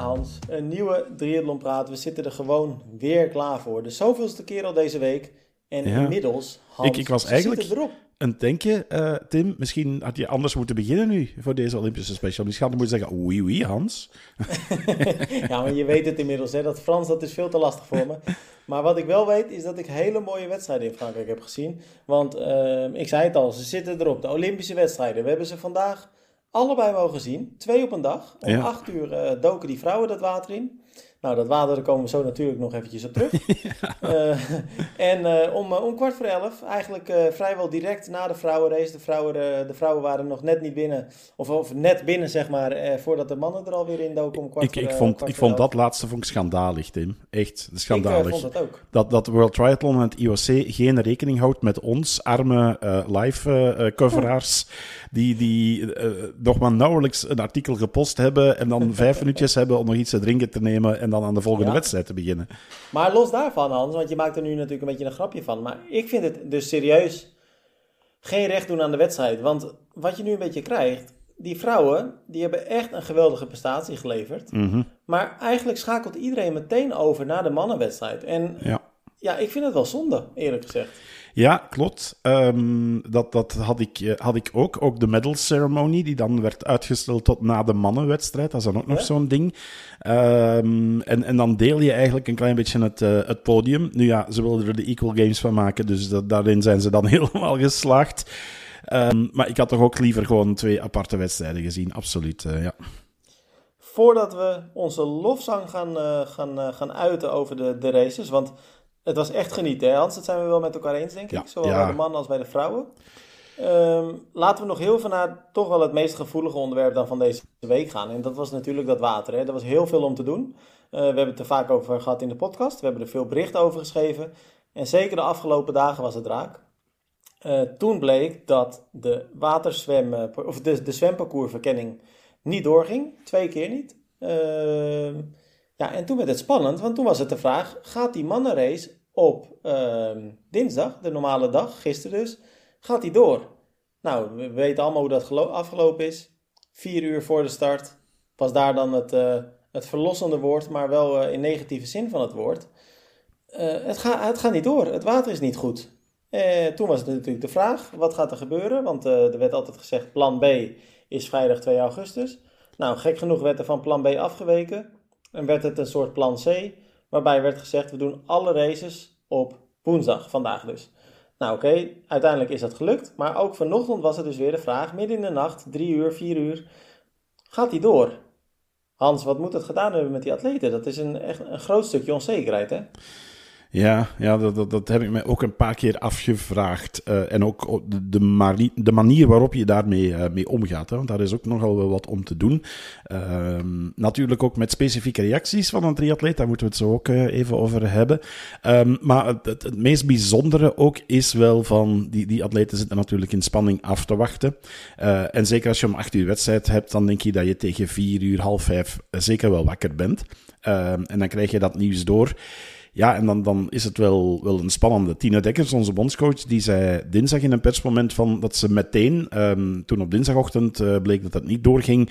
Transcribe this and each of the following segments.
Hans, een nieuwe Triathlon Praat. We zitten er gewoon weer klaar voor. De zoveelste keer al deze week. En inmiddels, Hans, ik was eigenlijk zit erop. een denkje, Tim, misschien had je anders moeten beginnen nu voor deze Olympische special. Misschien had je moeten zeggen, oei, Hans. Ja, maar je weet het inmiddels, hè. Dat Frans, dat is veel te lastig voor me. Maar wat ik wel weet, is dat ik hele mooie wedstrijden in Frankrijk heb gezien. Want ik zei het al, ze zitten erop, de Olympische wedstrijden. We hebben ze vandaag allebei mogen zien. 2 op een dag. Om 8 uur doken die vrouwen dat water in. Nou, dat water, daar komen we zo natuurlijk nog eventjes op terug. Om 11:15, eigenlijk vrijwel direct na de vrouwenrace. De vrouwen waren nog net niet binnen, of net binnen, zeg maar, voordat de mannen er alweer in doken om Ik vond dat laatste schandalig, Tim. Echt schandalig. Ik vond dat ook. Dat World Triathlon en het IOC geen rekening houdt met ons, arme live-coveraars, die nog maar nauwelijks een artikel gepost hebben en dan 5 minuutjes hebben om nog iets te drinken te nemen en dan aan de volgende wedstrijd te beginnen. Maar los daarvan, Hans, want je maakt er nu natuurlijk een beetje een grapje van. Maar ik vind het dus serieus geen recht doen aan de wedstrijd. Want wat je nu een beetje krijgt, die vrouwen, die hebben echt een geweldige prestatie geleverd. Mm-hmm. Maar eigenlijk schakelt iedereen meteen over naar de mannenwedstrijd. En ja, ik vind het wel zonde, eerlijk gezegd. Ja, klopt. Dat had ik ook. Ook de medal ceremony, die dan werd uitgesteld tot na de mannenwedstrijd. Dat is dan ook nog zo'n ding. En dan deel je eigenlijk een klein beetje het podium. Nu ja, ze wilden er de Equal Games van maken, dus daarin zijn ze dan helemaal geslaagd. Maar ik had toch ook liever gewoon 2 aparte wedstrijden gezien, absoluut, ja. Voordat we onze lofzang gaan uiten over de races, want het was echt genieten, hè, Hans? Dat zijn we wel met elkaar eens, denk ik. Zowel bij de mannen als bij de vrouwen. Laten we nog heel veel naar toch wel het meest gevoelige onderwerp dan van deze week gaan. En dat was natuurlijk dat water. Hè? Er was heel veel om te doen. We hebben het er vaak over gehad in de podcast. We hebben er veel berichten over geschreven. En zeker de afgelopen dagen was het raak. Toen bleek dat de de zwemparcoursverkenning niet doorging. 2 keer niet. En toen werd het spannend, want toen was het de vraag, gaat die mannenrace op dinsdag, de normale dag, gisteren dus, gaat die door? Nou, we weten allemaal hoe dat afgelopen is. 4 uur voor de start was daar dan het verlossende woord, maar wel in negatieve zin van het woord. Het gaat niet door, het water is niet goed. Toen was het natuurlijk de vraag, wat gaat er gebeuren? Want er werd altijd gezegd, plan B is vrijdag 2 augustus. Nou, gek genoeg werd er van plan B afgeweken. En werd het een soort plan C, waarbij werd gezegd, we doen alle races op woensdag, vandaag dus. Nou oké, uiteindelijk is dat gelukt, maar ook vanochtend was er dus weer de vraag, midden in de nacht, 3 uur, 4 uur, gaat die door? Hans, wat moet het gedaan hebben met die atleten? Dat is echt een groot stukje onzekerheid, hè? Ja, dat heb ik mij ook een paar keer afgevraagd. En ook de manier waarop je daarmee mee omgaat. Hè, want daar is ook nogal wel wat om te doen. Natuurlijk ook met specifieke reacties van een triatleet. Daar moeten we het zo ook even over hebben. Maar het meest bijzondere ook is wel van... Die atleten zitten natuurlijk in spanning af te wachten. En zeker als je om 8 uur wedstrijd hebt, dan denk je dat je tegen 4 uur, half 5 zeker wel wakker bent. En dan krijg je dat nieuws door. Ja, en dan is het wel een spannende. Tine Dekkers, onze bondscoach, die zei dinsdag in een persmoment van dat ze meteen, toen op dinsdagochtend bleek dat het niet doorging,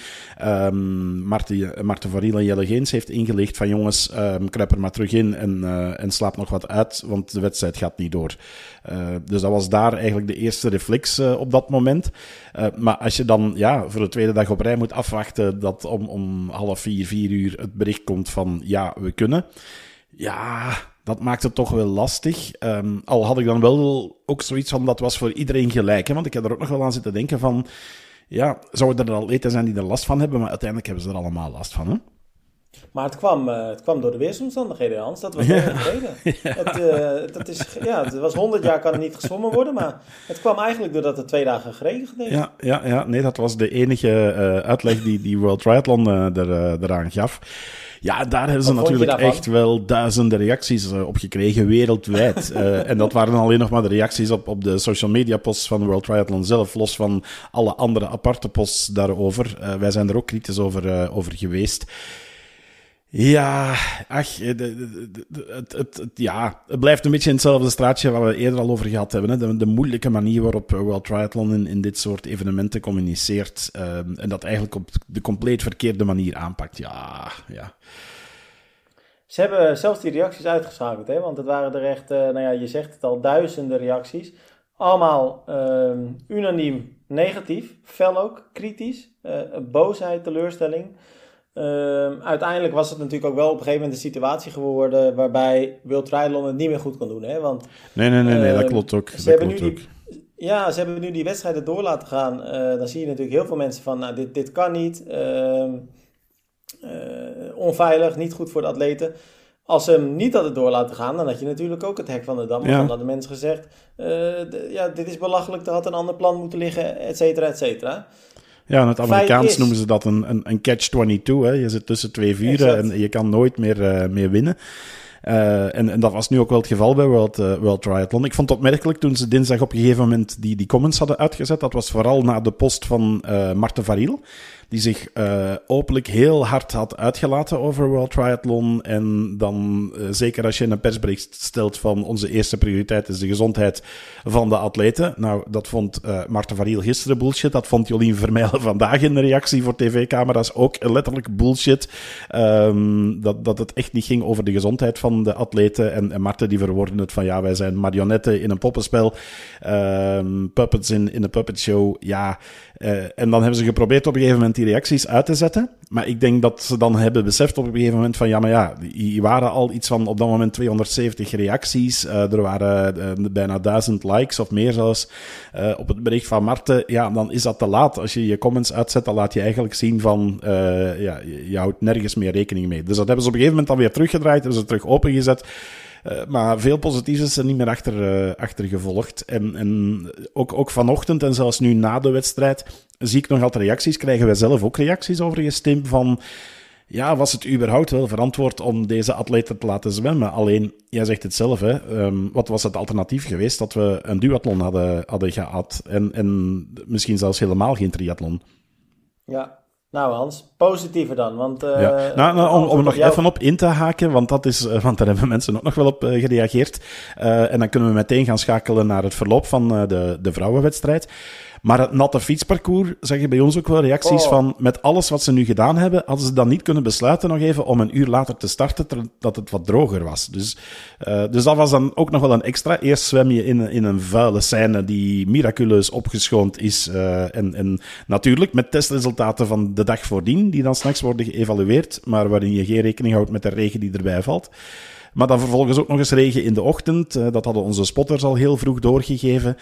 Marten Variel en Jelle Geens heeft ingelicht van jongens, kruip er maar terug in en slaap nog wat uit, want de wedstrijd gaat niet door. Dus dat was daar eigenlijk de eerste reflex op dat moment. Maar als je dan voor de tweede dag op rij moet afwachten dat om 3:30, 4 uur het bericht komt van ja, we kunnen... Ja, dat maakt het toch wel lastig. Al had ik dan wel ook zoiets van, dat was voor iedereen gelijk. Hè? Want ik heb er ook nog wel aan zitten denken van... Ja, zouden er atleten zijn die er last van hebben, maar uiteindelijk hebben ze er allemaal last van, hè? Maar het kwam door de weersomstandigheden, Hans. Dat was de enige reden. Het was 100 jaar kan er niet gezwommen worden, maar het kwam eigenlijk doordat het 2 dagen geregend heeft. Ja, nee, dat was de enige uitleg die World Triathlon eraan gaf. Ja, daar hebben ze natuurlijk echt wel duizenden reacties op gekregen, wereldwijd. En dat waren alleen nog maar de reacties op de social media posts van World Triathlon zelf, los van alle andere aparte posts daarover. Wij zijn er ook kritisch over geweest. Ja, ach, het blijft een beetje in hetzelfde straatje waar we eerder al over gehad hebben. Hè. De moeilijke manier waarop World Triathlon in dit soort evenementen communiceert en dat eigenlijk op de compleet verkeerde manier aanpakt. Ja. Ze hebben zelfs die reacties uitgeschakeld, hè? Want het waren er echt, je zegt het al, duizenden reacties. Allemaal unaniem negatief, fel ook, kritisch, boosheid, teleurstelling. Uiteindelijk was het natuurlijk ook wel op een gegeven moment een situatie geworden waarbij World Triathlon het niet meer goed kon doen. Hè? Want, nee, dat klopt ook. Ze hebben nu die wedstrijden door laten gaan. Dan zie je natuurlijk heel veel mensen van, nou, dit kan niet. Onveilig, niet goed voor de atleten. Als ze hem niet hadden door laten gaan, dan had je natuurlijk ook het hek van de dam. Dan hadden mensen gezegd, dit is belachelijk, er had een ander plan moeten liggen, et cetera, et cetera. Ja, in het Amerikaans noemen ze dat een catch-22. Hè? Je zit tussen twee vuren en je kan nooit meer winnen. En dat was nu ook wel het geval bij World Triathlon. Ik vond het opmerkelijk toen ze dinsdag op een gegeven moment die comments hadden uitgezet. Dat was vooral na de post van Marten Varil, die zich openlijk heel hard had uitgelaten over World Triathlon. En dan, zeker als je een persbericht stelt van onze eerste prioriteit is de gezondheid van de atleten. Nou, dat vond Marten Varil gisteren bullshit. Dat vond Jolien Vermeilen vandaag in de reactie voor tv-camera's ook letterlijk bullshit. Dat het echt niet ging over de gezondheid van de atleten. En Marten die verwoordde het van, ja, wij zijn marionetten in een poppenspel. Puppets in een puppet show. Ja, en dan hebben ze geprobeerd op een gegeven moment die reacties uit te zetten. Maar ik denk dat ze dan hebben beseft op een gegeven moment van, ja, maar ja, die waren al iets van op dat moment 270 reacties. Er waren bijna 1000 likes of meer zelfs op het bericht van Marten. Ja, dan is dat te laat. Als je je comments uitzet, dan laat je eigenlijk zien van, je houdt nergens meer rekening mee. Dus dat hebben ze op een gegeven moment alweer teruggedraaid, hebben ze terug opengezet. Maar veel positiefs is er niet meer achter gevolgd. En ook vanochtend en zelfs nu na de wedstrijd zie ik nog altijd reacties. Krijgen wij zelf ook reacties over je Stim van, ja, was het überhaupt wel verantwoord om deze atleten te laten zwemmen? Alleen, jij zegt het zelf, hè. Wat was het alternatief geweest? Dat we een duathlon hadden gehad en misschien zelfs helemaal geen triathlon. Ja. Nou Hans, positiever dan, want... om er nog even op in te haken, want want daar hebben mensen ook nog wel op gereageerd. En dan kunnen we meteen gaan schakelen naar het verloop van de vrouwenwedstrijd. Maar het natte fietsparcours, zeg je bij ons ook wel reacties van, met alles wat ze nu gedaan hebben, hadden ze dan niet kunnen besluiten nog even om een uur later te starten, dat het wat droger was. Dus dat was dan ook nog wel een extra. Eerst zwem je in een vuile scène die miraculeus opgeschoond is. En natuurlijk met testresultaten van de dag voordien, die dan 's nachts worden geëvalueerd, maar waarin je geen rekening houdt met de regen die erbij valt. Maar dan vervolgens ook nog eens regen in de ochtend. Dat hadden onze spotters al heel vroeg doorgegeven.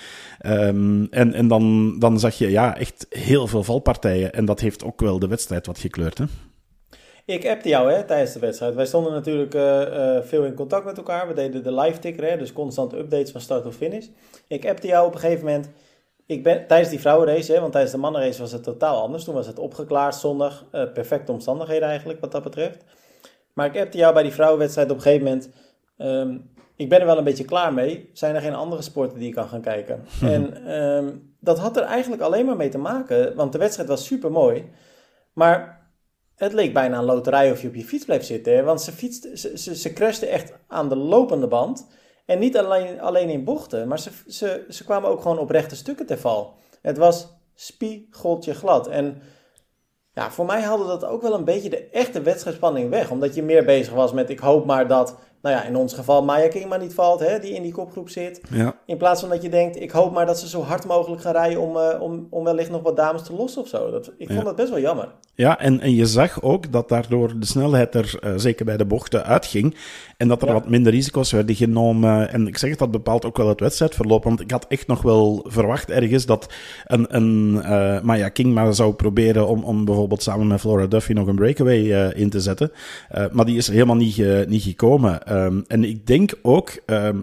En dan zag je echt heel veel valpartijen. En dat heeft ook wel de wedstrijd wat gekleurd. Hè? Ik appte jou tijdens de wedstrijd. Wij stonden natuurlijk veel in contact met elkaar. We deden de live ticker, dus constante updates van start tot finish. Ik appte jou op een gegeven moment. Tijdens die vrouwenrace, want tijdens de mannenrace was het totaal anders. Toen was het opgeklaard zondag. Perfecte omstandigheden eigenlijk wat dat betreft. Maar ik appte jou bij die vrouwenwedstrijd op een gegeven moment. Ik ben er wel een beetje klaar mee. Zijn er geen andere sporten die ik kan gaan kijken? En dat had er eigenlijk alleen maar mee te maken. Want de wedstrijd was super mooi. Maar het leek bijna een loterij of je op je fiets bleef zitten. Hè? Want ze crashten echt aan de lopende band. En niet alleen in bochten. Maar ze kwamen ook gewoon op rechte stukken ter val. Het was spiegeltje glad. En... ja, voor mij haalde dat ook wel een beetje de echte wedstrijdspanning weg. Omdat je meer bezig was met, ik hoop maar dat, in ons geval Maya King maar niet valt, hè, die in die kopgroep zit. Ja. In plaats van dat je denkt, ik hoop maar dat ze zo hard mogelijk gaan rijden om wellicht nog wat dames te lossen of zo. Ik vond dat best wel jammer. Ja, en je zag ook dat daardoor de snelheid er zeker bij de bochten uitging. En dat er wat minder risico's werden genomen. En ik zeg het, dat bepaalt ook wel het wedstrijdverloop. Want ik had echt nog wel verwacht ergens dat een Maya King maar zou proberen om bijvoorbeeld samen met Flora Duffy nog een breakaway in te zetten. Maar die is er helemaal niet gekomen. En ik denk ook, en dan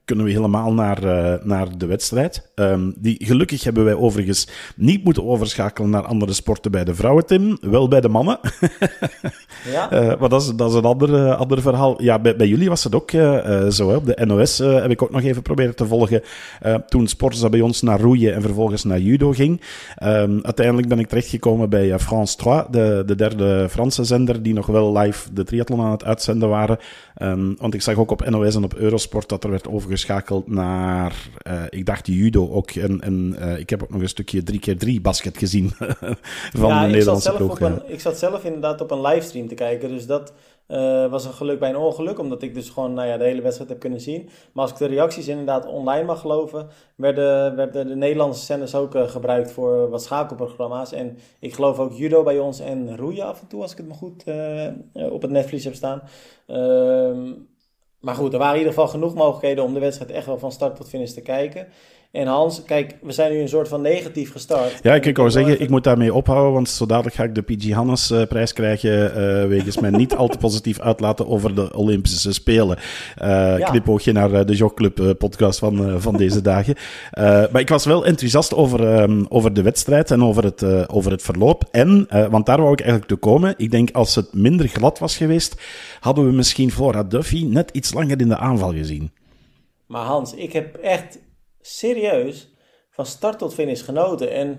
kunnen we helemaal naar de wedstrijd. Die gelukkig hebben wij overigens niet moeten overschakelen naar andere sporten bij de vrouwen, Tim. Wel bij de mannen. Ja. Maar dat is een ander verhaal. Ja, bij jullie was het ook zo. Hè. Op de NOS heb ik ook nog even proberen te volgen. Toen sporten ze bij ons naar roeien en vervolgens naar judo ging. Uiteindelijk ben ik terechtgekomen bij France 3, de derde Franse zender, die nog wel live de triathlon aan het uitzenden waren. Want ik zag ook op NOS en op Eurosport dat er werd overgeschakeld naar, ik dacht judo ook. En ik heb ook nog een stukje 3x3 basket gezien van de Nederlandse ploeg. Ik zat zelf inderdaad op een livestream te kijken, dus dat was een geluk bij een ongeluk, omdat ik dus gewoon de hele wedstrijd heb kunnen zien. Maar als ik de reacties inderdaad online mag geloven, werden de Nederlandse zenders ook gebruikt voor wat schakelprogramma's. En ik geloof ook judo bij ons en roeien af en toe, als ik het me goed op het netvlies heb staan. Maar goed, er waren in ieder geval genoeg mogelijkheden om de wedstrijd echt wel van start tot finish te kijken. En Hans, kijk, we zijn nu een soort van negatief gestart. Ja, ik wou zeggen, ik moet daarmee ophouden, want zo dadelijk ga ik de PG Hannes prijs krijgen, wegens mij niet al te positief uitlaten over de Olympische Spelen. Knipoogje naar de Jogclub podcast van deze dagen. Maar ik was wel enthousiast over de wedstrijd en over het verloop. En, want daar wou ik eigenlijk toe komen, ik denk als het minder glad was geweest, hadden we misschien Flora Duffy net iets langer in de aanval gezien. Maar Hans, ik heb echt serieus van start tot finish genoten. En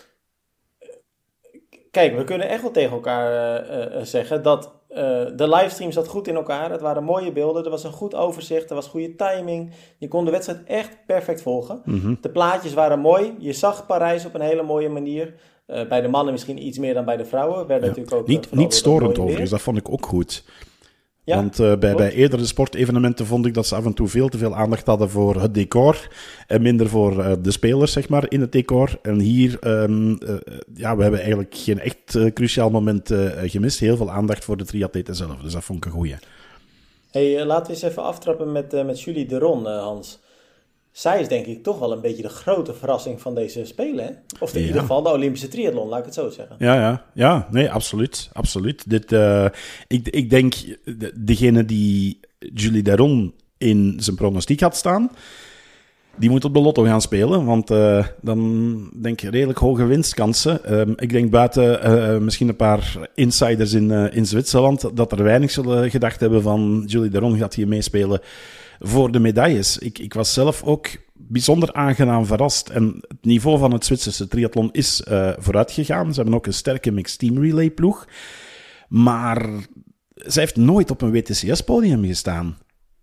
kijk, we kunnen echt wel tegen elkaar zeggen dat de livestream zat goed in elkaar. Het waren mooie beelden, er was een goed overzicht, er was goede timing. Je kon de wedstrijd echt perfect volgen. Mm-hmm. De plaatjes waren mooi. Je zag Parijs op een hele mooie manier. Bij de mannen misschien iets meer dan bij de vrouwen. Natuurlijk ook, niet storend overigens, dat vond ik ook goed. Ja, want bij eerdere sportevenementen vond ik dat ze af en toe veel te veel aandacht hadden voor het decor en minder voor de spelers, zeg maar, in het decor. En hier, we hebben eigenlijk geen echt cruciaal moment gemist. Heel veel aandacht voor de triatleten zelf, dus dat vond ik een goeie. Hey, laten we eens even aftrappen met Julie Deron, Hans. Zij is denk ik toch wel een beetje de grote verrassing van deze Spelen, hè? Of in ieder geval de Olympische triathlon, laat ik het zo zeggen. Ja, nee, absoluut. Ik denk, degene die Julie Deron in zijn pronostiek had staan, die moet op de lotto gaan spelen, want dan denk ik redelijk hoge winstkansen. Ik denk buiten misschien een paar insiders in Zwitserland, dat er weinig zullen gedacht hebben van Julie Deron gaat hier meespelen voor de medailles. Ik was zelf ook bijzonder aangenaam verrast. En het niveau van het Zwitserse triathlon is vooruit gegaan. Ze hebben ook een sterke mixed team relay ploeg. Maar zij heeft nooit op een WTCS-podium gestaan.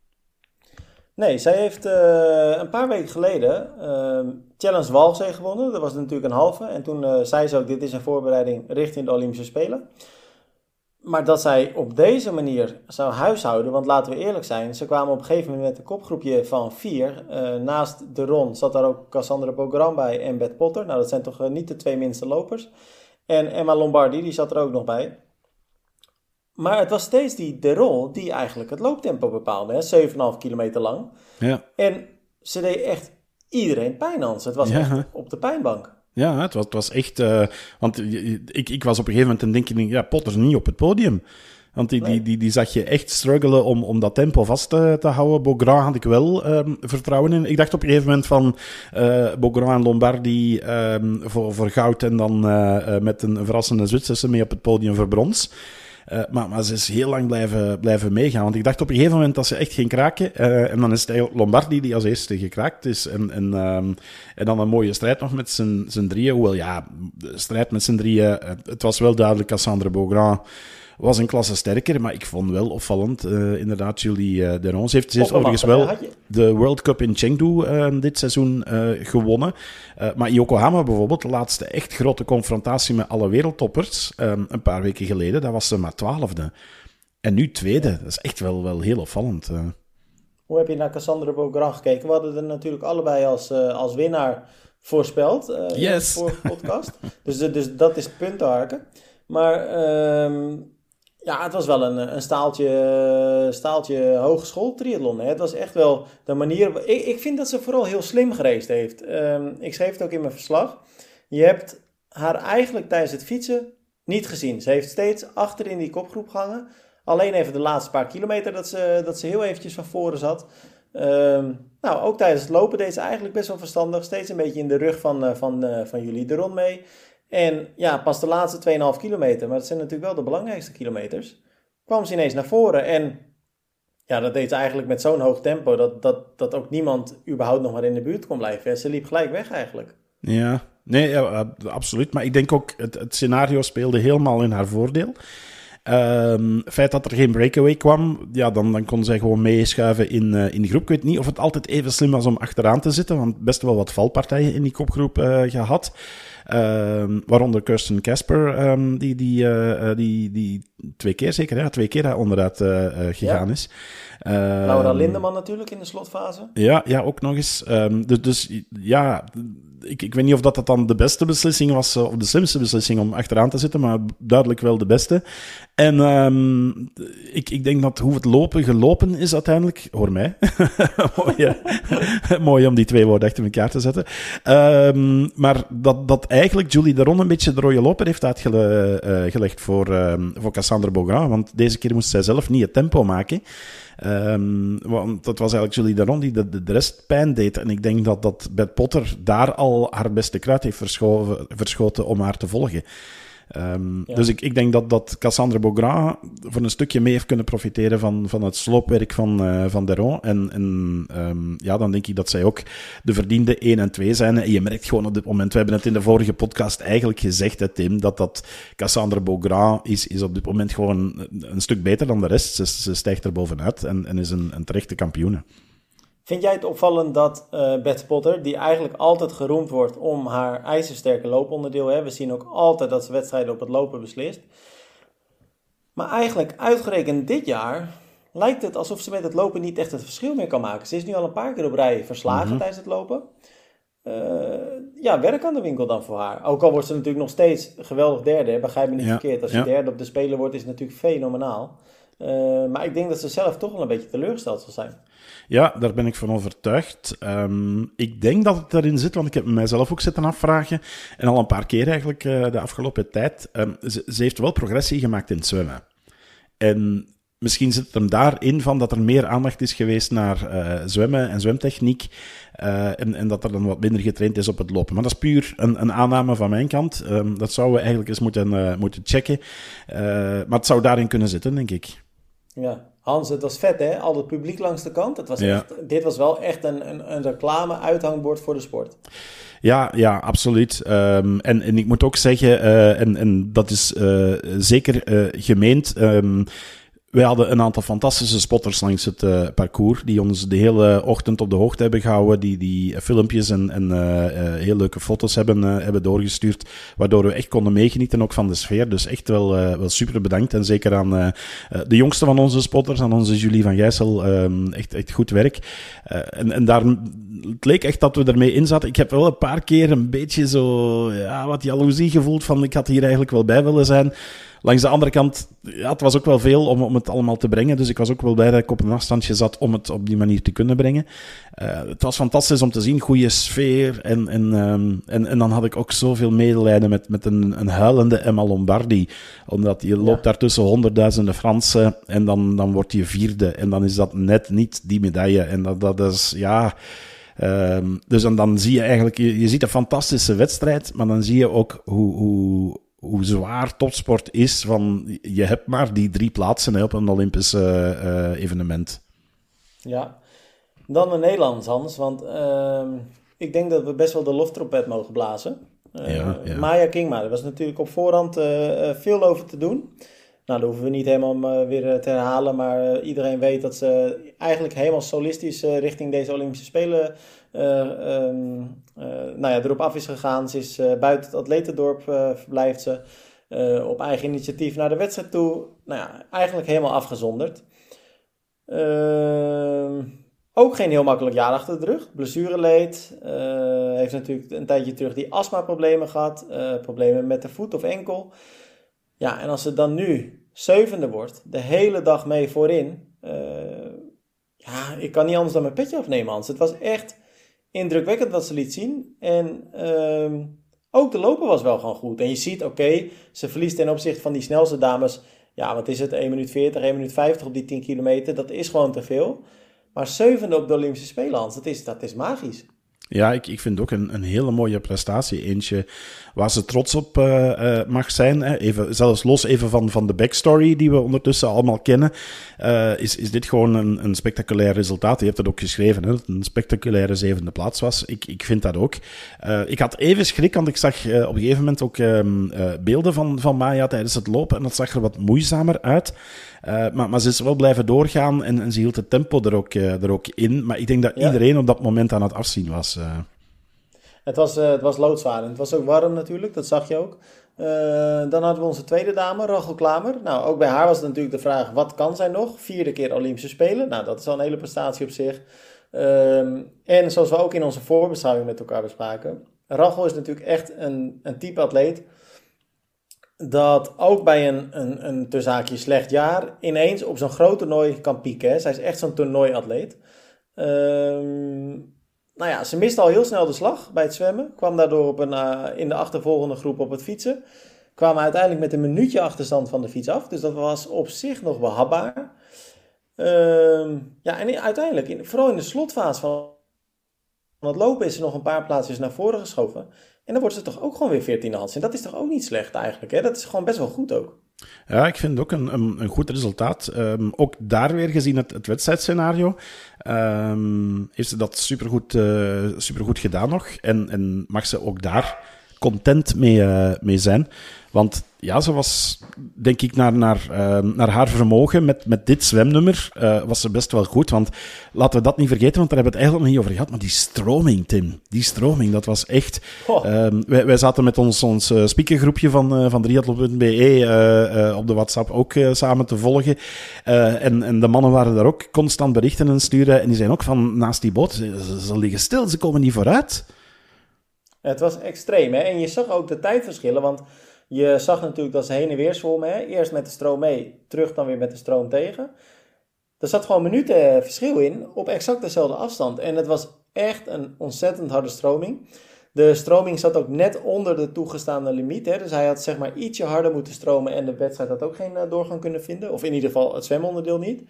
Nee, zij heeft een paar weken geleden Challenge Walchsee gewonnen. Dat was natuurlijk een halve. En toen zei ze ook, dit is een voorbereiding richting de Olympische Spelen. Maar dat zij op deze manier zou huishouden, want laten we eerlijk zijn, ze kwamen op een gegeven moment met een kopgroepje van 4. Naast de Ron zat daar ook Cassandra Beaugrand bij en Beth Potter. Nou, dat zijn toch niet de 2 minste lopers. En Emma Lombardi, die zat er ook nog bij. Maar het was steeds die Deron die eigenlijk het looptempo bepaalde, hè? 7,5 kilometer lang. Ja. En ze deed echt iedereen pijn, Hans. Het was echt op de pijnbank. Ja, het was echt... want ik was op een gegeven moment en denk ja, Potter niet op het podium. Want die zag je echt struggelen om dat tempo vast te houden. Beaugrand had ik wel vertrouwen in. Ik dacht op een gegeven moment van Beaugrand en Lombardi voor goud en dan met een verrassende Zwitserse mee op het podium voor brons. Maar ze is heel lang blijven meegaan. Want ik dacht op een gegeven moment dat ze echt ging kraken. En dan is het eigenlijk Lombardi die als eerste gekraakt is. En dan een mooie strijd nog met z'n drieën. Hoewel, ja, de strijd met z'n drieën... het was wel duidelijk, Cassandra Beaugrand was een klasse sterker. Maar ik vond wel opvallend, inderdaad, Julie Deron. Ze heeft overigens wel de World Cup in Chengdu dit seizoen gewonnen. Maar Yokohama bijvoorbeeld, de laatste echt grote confrontatie met alle wereldtoppers, een paar weken geleden, dat was ze maar 12e. En nu 2e. Dat is echt wel heel opvallend. Hoe heb je naar Cassandra Beaugrand gekeken? We hadden er natuurlijk allebei als winnaar voorspeld in de vorige podcast. Dus dat is puntenharken. Maar ja, het was wel een staaltje hogeschool triathlon. Hè? Het was echt wel de manier... Ik vind dat ze vooral heel slim geraced heeft. Ik schreef het ook in mijn verslag. Je hebt haar eigenlijk tijdens het fietsen niet gezien. Ze heeft steeds achter in die kopgroep gehangen. Alleen even de laatste paar kilometer dat ze heel eventjes van voren zat. Nou, ook tijdens het lopen deed ze eigenlijk best wel verstandig. Steeds een beetje in de rug van Julie de Ron mee. En ja, pas de laatste 2,5 kilometer, maar dat zijn natuurlijk wel de belangrijkste kilometers, kwam ze ineens naar voren. En ja, dat deed ze eigenlijk met zo'n hoog tempo dat ook niemand überhaupt nog maar in de buurt kon blijven. Ze liep gelijk weg eigenlijk. Ja, nee, ja, absoluut. Maar ik denk ook, het scenario speelde helemaal in haar voordeel. Het feit dat er geen breakaway kwam, ja, dan kon zij gewoon meeschuiven in de groep. Ik weet niet of het altijd even slim was om achteraan te zitten, want best wel wat valpartijen in die kopgroep gehad. Waaronder Kirsten Casper, die 2 keer zeker, ja, 2 keer daar onderuit gegaan is. Laura Lindeman natuurlijk in de slotfase. Ja, ook nog eens. Dus ja, ik weet niet of dat dan de beste beslissing was, of de slimste beslissing om achteraan te zitten, maar duidelijk wel de beste. En ik denk dat hoe het lopen gelopen is uiteindelijk, hoor mij, mooi om die 2 woorden achter elkaar te zetten, maar dat eigenlijk Julie de Ron een beetje de rode loper heeft uitgelegd voor Cassandre Beaugrand, want deze keer moest zij zelf niet het tempo maken. Want dat was eigenlijk Julie de Ron die de rest pijn deed. En ik denk dat Beth Potter daar al haar beste kruid heeft verschoten om haar te volgen. Ja. Dus ik denk dat Cassandre Beaugrand voor een stukje mee heeft kunnen profiteren van het sloopwerk van Deron. En ja, dan denk ik dat zij ook de verdiende 1 en 2 zijn. En je merkt gewoon op dit moment, we hebben het in de vorige podcast eigenlijk gezegd, hè, Tim, dat Cassandre Beaugrand is op dit moment gewoon een stuk beter dan de rest. Ze stijgt er bovenuit en is een terechte kampioene. Vind jij het opvallend dat Beth Potter, die eigenlijk altijd geroemd wordt om haar ijzersterke looponderdeel, hè, we zien ook altijd dat ze wedstrijden op het lopen beslist, maar eigenlijk uitgerekend dit jaar lijkt het alsof ze met het lopen niet echt het verschil meer kan maken. Ze is nu al een paar keer op rij verslagen tijdens het lopen. Ja, werk aan de winkel dan voor haar. Ook al wordt ze natuurlijk nog steeds geweldig derde, begrijp me niet verkeerd. Als je derde op de Spelen wordt, is het natuurlijk fenomenaal. Maar ik denk dat ze zelf toch wel een beetje teleurgesteld zal zijn. Ja, daar ben ik van overtuigd. Ik denk dat het erin zit, want ik heb mijzelf ook zitten afvragen. En al een paar keer eigenlijk de afgelopen tijd. Ze heeft wel progressie gemaakt in het zwemmen. En misschien zit het hem daarin van dat er meer aandacht is geweest naar zwemmen en zwemtechniek. En dat er dan wat minder getraind is op het lopen. Maar dat is puur een aanname van mijn kant. Dat zouden we eigenlijk eens moeten checken. Maar het zou daarin kunnen zitten, denk ik. Ja, Hans, het was vet, hè? Al het publiek langs de kant. Het was dit was wel echt een reclame-uithangbord voor de sport. Ja, absoluut. En ik moet ook zeggen, en dat is zeker gemeend. Wij hadden een aantal fantastische spotters langs het parcours, die ons de hele ochtend op de hoogte hebben gehouden, die filmpjes en heel leuke foto's hebben doorgestuurd, waardoor we echt konden meegenieten ook van de sfeer. Dus echt wel super bedankt. En zeker aan de jongste van onze spotters, aan onze Julie van Gijssel, echt goed werk. En daar, het leek echt dat we ermee in zaten. Ik heb wel een paar keer een beetje zo, ja, wat jaloezie gevoeld van ik had hier eigenlijk wel bij willen zijn. Langs de andere kant, ja, het was ook wel veel om het allemaal te brengen. Dus ik was ook wel blij dat ik op een afstandje zat om het op die manier te kunnen brengen. Het was fantastisch om te zien, goede sfeer. En dan had ik ook zoveel medelijden met een huilende Emma Lombardi. Omdat je loopt daar tussen honderdduizenden Fransen en dan word je vierde. En dan is dat net niet die medaille. En dat is, ja... Dus dan zie je eigenlijk... Je ziet een fantastische wedstrijd, maar dan zie je ook hoe zwaar topsport is. Van, je hebt maar die 3 plaatsen op een Olympisch evenement. Ja. Dan de Nederlanders, Hans. Want ik denk dat we best wel de loftrompet mogen blazen. Ja. Maya Kingma, er was natuurlijk op voorhand veel over te doen. Nou, dat hoeven we niet helemaal weer te herhalen. Maar iedereen weet dat ze eigenlijk helemaal solistisch richting deze Olympische Spelen erop af is gegaan. Ze is buiten het atletendorp verblijft ze. Op eigen initiatief naar de wedstrijd toe. Nou ja, eigenlijk helemaal afgezonderd. Ook geen heel makkelijk jaar achter de rug. Blessureleed. Heeft natuurlijk een tijdje terug die astmaproblemen gehad. Problemen met de voet of enkel. Ja, en als ze dan nu 7e wordt, de hele dag mee voorin. Ik kan niet anders dan mijn petje afnemen, Hans. Het was echt indrukwekkend wat ze liet zien. En ook de lopen was wel gewoon goed. En je ziet, ze verliest ten opzichte van die snelste dames. Ja, wat is het? 1 minuut 40, 1 minuut 50 op die 10 kilometer. Dat is gewoon te veel. Maar 7e op de Olympische Spelen, Hans, dat is magisch. Ja, ik vind ook een hele mooie prestatie. Eentje waar ze trots op mag zijn. Hè. Even, zelfs los even van de backstory die we ondertussen allemaal kennen. Is dit gewoon een spectaculair resultaat. Je hebt het ook geschreven, hè, dat het een spectaculaire 7e plaats was. Ik vind dat ook. Ik had even schrik, want ik zag op een gegeven moment ook beelden van Maya tijdens het lopen. En dat zag er wat moeizamer uit. Maar ze is wel blijven doorgaan en ze hield het tempo er ook in. Maar ik denk dat iedereen op dat moment aan het afzien was. Het was loodzwaar en het was ook warm natuurlijk, dat zag je ook. Dan hadden we onze tweede dame, Rachel Klamer. Nou, ook bij haar was het natuurlijk de vraag, wat kan zij nog? 4e keer Olympische Spelen. Nou, dat is al een hele prestatie op zich. En zoals we ook in onze voorbeschouwing met elkaar bespraken, Rachel is natuurlijk echt een type atleet dat ook bij een tussen haakjes slecht jaar ineens op zo'n groot toernooi kan pieken. Hè. Zij is echt zo'n toernooiatleet. Nou ja, ze miste al heel snel de slag bij het zwemmen. Kwam daardoor in de achtervolgende groep op het fietsen. Kwamen uiteindelijk met een minuutje achterstand van de fiets af. Dus dat was op zich nog behapbaar. Ja, en uiteindelijk, vooral in de slotfase van het lopen, is ze nog een paar plaatsjes naar voren geschoven. En dan wordt ze toch ook gewoon weer 14e, Hans. En dat is toch ook niet slecht eigenlijk, hè? Dat is gewoon best wel goed ook. Ja, ik vind het ook een goed resultaat. Ook daar weer gezien het wedstrijdscenario. Heeft ze dat supergoed gedaan nog. En mag ze ook daar content mee zijn. Want ja, ze was, denk ik, naar haar vermogen met dit zwemnummer was ze best wel goed. Want laten we dat niet vergeten, want daar hebben we het eigenlijk nog niet over gehad. Maar die stroming, Tim, dat was echt... Wij zaten met ons speakergroepje van triathlon.be op de WhatsApp ook samen te volgen. En de mannen waren daar ook constant berichten en sturen. En die zijn ook van, naast die boot, ze liggen stil, ze komen niet vooruit. Het was extreem, hè? En je zag ook de tijdverschillen, want je zag natuurlijk dat ze heen en weer zwommen. Hè? Eerst met de stroom mee, terug dan weer met de stroom tegen. Er zat gewoon minuten verschil in, op exact dezelfde afstand. En het was echt een ontzettend harde stroming. De stroming zat ook net onder de toegestaande limiet. Hè? Dus hij had zeg maar ietsje harder moeten stromen en de wedstrijd had ook geen doorgang kunnen vinden. Of in ieder geval het zwemonderdeel niet.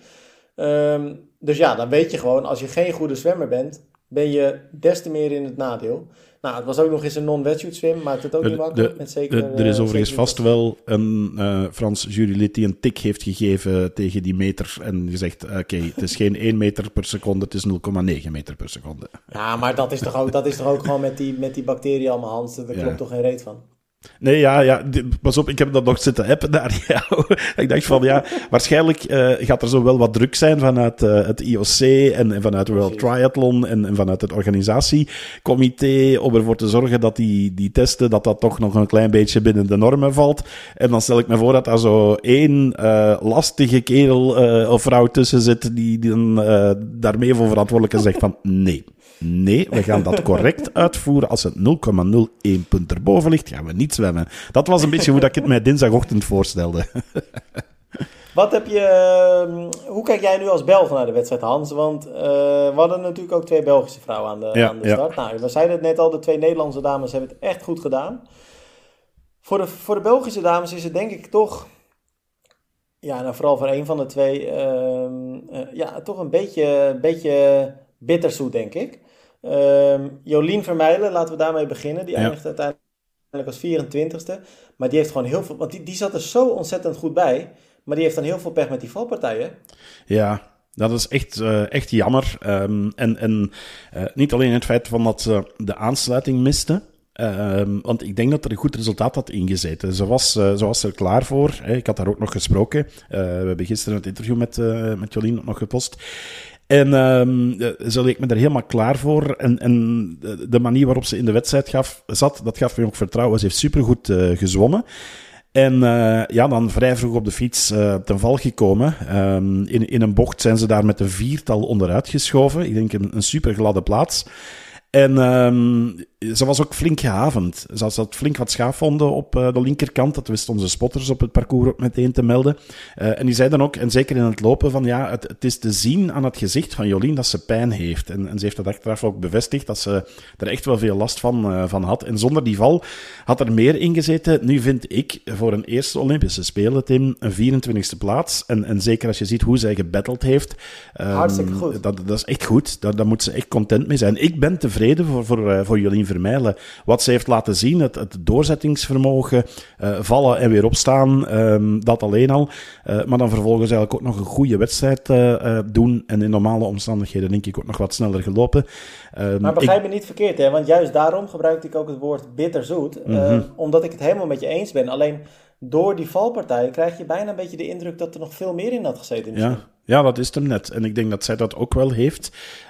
Dus ja, dan weet je gewoon, als je geen goede zwemmer bent, ben je des te meer in het nadeel. Nou, het was ook nog eens een non-wetsuit swim, maakt het ook niet makkelijk. Er is overigens vast wel een Frans jurylid die een tik heeft gegeven tegen die meter en gezegd, oké, het is geen 1 meter per seconde, het is 0,9 meter per seconde. Ja, maar dat is toch ook gewoon met die bacteriën allemaal, Hans, daar klopt toch geen reet van. Nee, ja, pas op, ik heb dat nog zitten appen naar jou. Ik dacht van, ja, waarschijnlijk gaat er zo wel wat druk zijn vanuit het IOC en vanuit World Triathlon en vanuit het organisatiecomité om ervoor te zorgen dat die testen, dat toch nog een klein beetje binnen de normen valt. En dan stel ik me voor dat daar zo één lastige kerel of vrouw tussen zit die dan daarmee voor verantwoordelijk is en zegt van, nee, we gaan dat correct uitvoeren. Als het 0,01 punt erboven ligt, gaan we niet zwemmen. Dat was een beetje hoe ik het mij dinsdagochtend voorstelde. Hoe kijk jij nu als Belg naar de wedstrijd, Hans? Want we hadden natuurlijk ook 2 Belgische vrouwen aan de start. Nou, we zeiden het net al, de 2 Nederlandse dames hebben het echt goed gedaan. Voor de Belgische dames is het denk ik toch... Ja, nou, vooral voor een van de 2... toch een beetje bitterzoet, denk ik. Jolien Vermeilen, laten we daarmee beginnen. Die eindigt uiteindelijk als 24ste. Maar die heeft gewoon heel veel... Want die zat er zo ontzettend goed bij. Maar die heeft dan heel veel pech met die valpartijen. Ja, dat is echt jammer. En niet alleen het feit van dat ze de aansluiting miste. Want ik denk dat er een goed resultaat had ingezeten. Ze was er klaar voor. Ik had daar ook nog gesproken. We hebben gisteren het interview met Jolien nog gepost. En ze leek me er helemaal klaar voor. En de manier waarop ze in de wedstrijd zat, dat gaf me ook vertrouwen. Ze heeft supergoed gezwommen. En dan vrij vroeg op de fiets ten val gekomen. In een bocht zijn ze daar met een 4-tal onderuit geschoven. Ik denk een super gladde plaats. En ze was ook flink gehavend. Ze had flink wat schaafwonden op de linkerkant. Dat wisten onze spotters op het parcours ook meteen te melden. En die zeiden ook, en zeker in het lopen, van ja, het is te zien aan het gezicht van Jolien dat ze pijn heeft. En ze heeft dat achteraf ook bevestigd, dat ze er echt wel veel last van had. En zonder die val had er meer in gezeten. Nu vind ik voor een eerste Olympische Spelen, Tim, een 24e plaats. En zeker als je ziet hoe zij gebatteld heeft. Hartstikke goed. Dat is echt goed. Daar moet ze echt content mee zijn. Ik ben tevreden voor Jolien Vermeijlen. Wat ze heeft laten zien, het doorzettingsvermogen, vallen en weer opstaan, dat alleen al. Maar dan vervolgens eigenlijk ook nog een goede wedstrijd doen. En in normale omstandigheden denk ik ook nog wat sneller gelopen. Maar begrijp me niet verkeerd, hè? Want juist daarom gebruikte ik ook het woord bitterzoet. Omdat ik het helemaal met je eens ben. Alleen door die valpartij krijg je bijna een beetje de indruk dat er nog veel meer in had gezeten. Ja, dat is hem net. En ik denk dat zij dat ook wel heeft.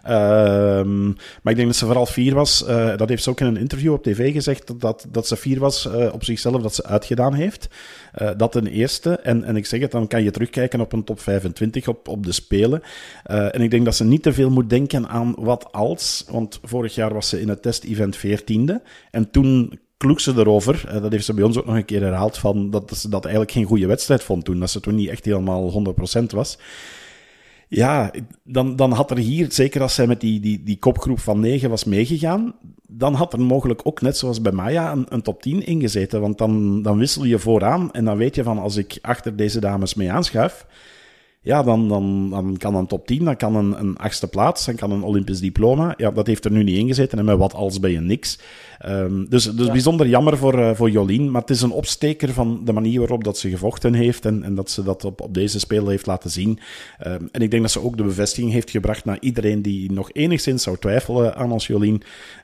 Maar ik denk dat ze vooral fier was. Dat heeft ze ook in een interview op tv gezegd, dat ze fier was op zichzelf, dat ze uitgedaan heeft. Dat ten eerste. En ik zeg het, dan kan je terugkijken op een top 25 op de Spelen. En ik denk dat ze niet te veel moet denken aan wat als. Want vorig jaar was ze in het test-event 14e. En toen kloeg ze erover, dat heeft ze bij ons ook nog een keer herhaald, van dat ze dat eigenlijk geen goede wedstrijd vond toen. Dat ze toen niet echt helemaal 100% was. Ja, dan had er hier, zeker als zij met die kopgroep van 9 was meegegaan, dan had er mogelijk ook, net zoals bij Maya, een top 10 ingezeten. Want dan wissel je vooraan en dan weet je van, als ik achter deze dames mee aanschuif, ja, dan kan een top 10, dan kan een 8e plaats, dan kan een Olympisch diploma. Ja, dat heeft er nu niet ingezeten en met wat als ben je niks. Dus bijzonder jammer voor Jolien, maar het is een opsteker van de manier waarop dat ze gevochten heeft en dat ze dat op deze Spelen heeft laten zien. En ik denk dat ze ook de bevestiging heeft gebracht naar iedereen die nog enigszins zou twijfelen aan als Jolien,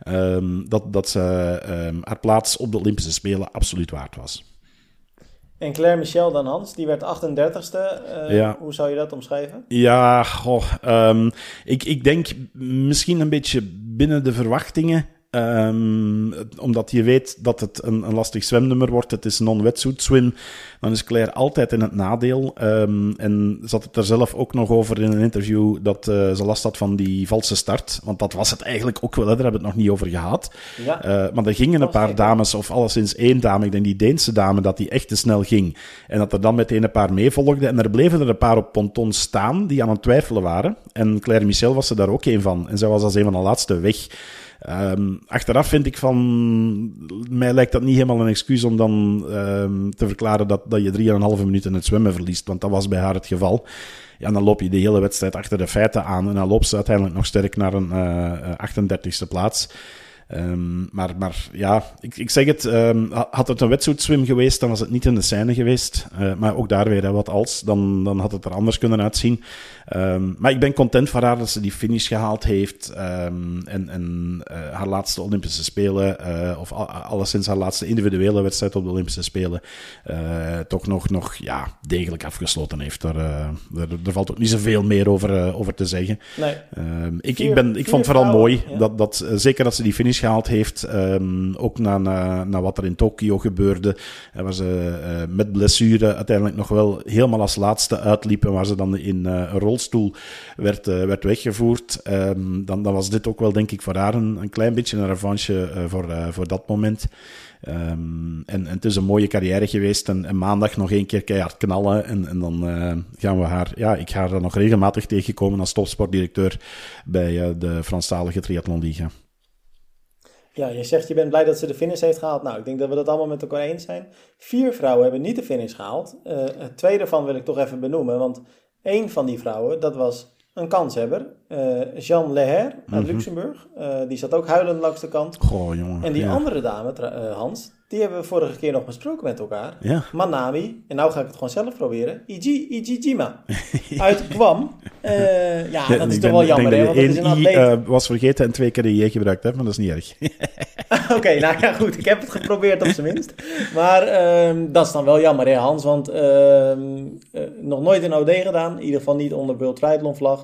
dat ze haar plaats op de Olympische Spelen absoluut waard was. En Claire Michel dan, Hans, die werd 38ste. Hoe zou je dat omschrijven? Ja, ik denk misschien een beetje binnen de verwachtingen. Omdat je weet dat het een lastig zwemnummer wordt. Het is non-wetsuit swim. Dan is Claire altijd in het nadeel. En ze had het er zelf ook nog over in een interview dat ze last had van die valse start. Want dat was het eigenlijk ook wel. Daar hebben we het nog niet over gehad. Ja. Maar er gingen een paar dames, of alleszins 1 dame, ik denk die Deense dame, dat die echt te snel ging. En dat er dan meteen een paar meevolgden. En er bleven er een paar op ponton staan die aan het twijfelen waren. En Claire Michel was er daar ook een van. En zij was als een van de laatste weg. Achteraf vind ik mij lijkt dat niet helemaal een excuus om dan te verklaren dat je 3,5 minuten het zwemmen verliest, want dat was bij haar het geval. Ja, dan loop je de hele wedstrijd achter de feiten aan en dan loopt ze uiteindelijk nog sterk naar een 38e plaats. Maar ja, ik zeg het, had het een wetsuitswim geweest, dan was het niet in de scène geweest. Maar ook daar weer wat als, dan had het er anders kunnen uitzien. Maar ik ben content voor haar dat ze die finish gehaald heeft. En haar laatste Olympische Spelen, of alleszins haar laatste individuele wedstrijd op de Olympische Spelen, toch nog degelijk afgesloten heeft. Er valt ook niet zoveel meer over te zeggen. Nee. Ik vond het vooral mooi, dat zeker dat ze die finish gehaald heeft, ook na wat er in Tokio gebeurde, waar ze met blessure uiteindelijk nog wel helemaal als laatste uitliepen, waar ze dan in een rolstoel werd weggevoerd. Dan was dit ook wel, denk ik, voor haar een klein beetje een revanche voor dat moment. En het is een mooie carrière geweest en maandag nog 1 keer keihard knallen en dan gaan we haar... Ja, ik ga haar nog regelmatig tegenkomen als topsportdirecteur bij de Franstalige Triathlonliga. Ja, je zegt je bent blij dat ze de finish heeft gehaald. Nou, ik denk dat we dat allemaal met elkaar eens zijn. 4 vrouwen hebben niet de finish gehaald. 2 daarvan wil ik toch even benoemen, want 1 van die vrouwen, dat was een kanshebber. Jeanne Leher uit Luxemburg. Die zat ook huilend langs de kant. Goh, jongen. En die andere dame, Hans, die hebben we vorige keer nog besproken met elkaar. Ja. Manami, en nou ga ik het gewoon zelf proberen. Ijijima. Uit Guam. Dat is toch wel jammer, hè? Want het is een atleet. Was vergeten en 2 keer de J gebruikt heb, maar dat is niet erg. Oké, nou ja, goed. Ik heb het geprobeerd op zijn minst. Maar dat is dan wel jammer, hè, Hans? Want nog nooit een OD gedaan. In ieder geval niet onder World Triathlon vlag.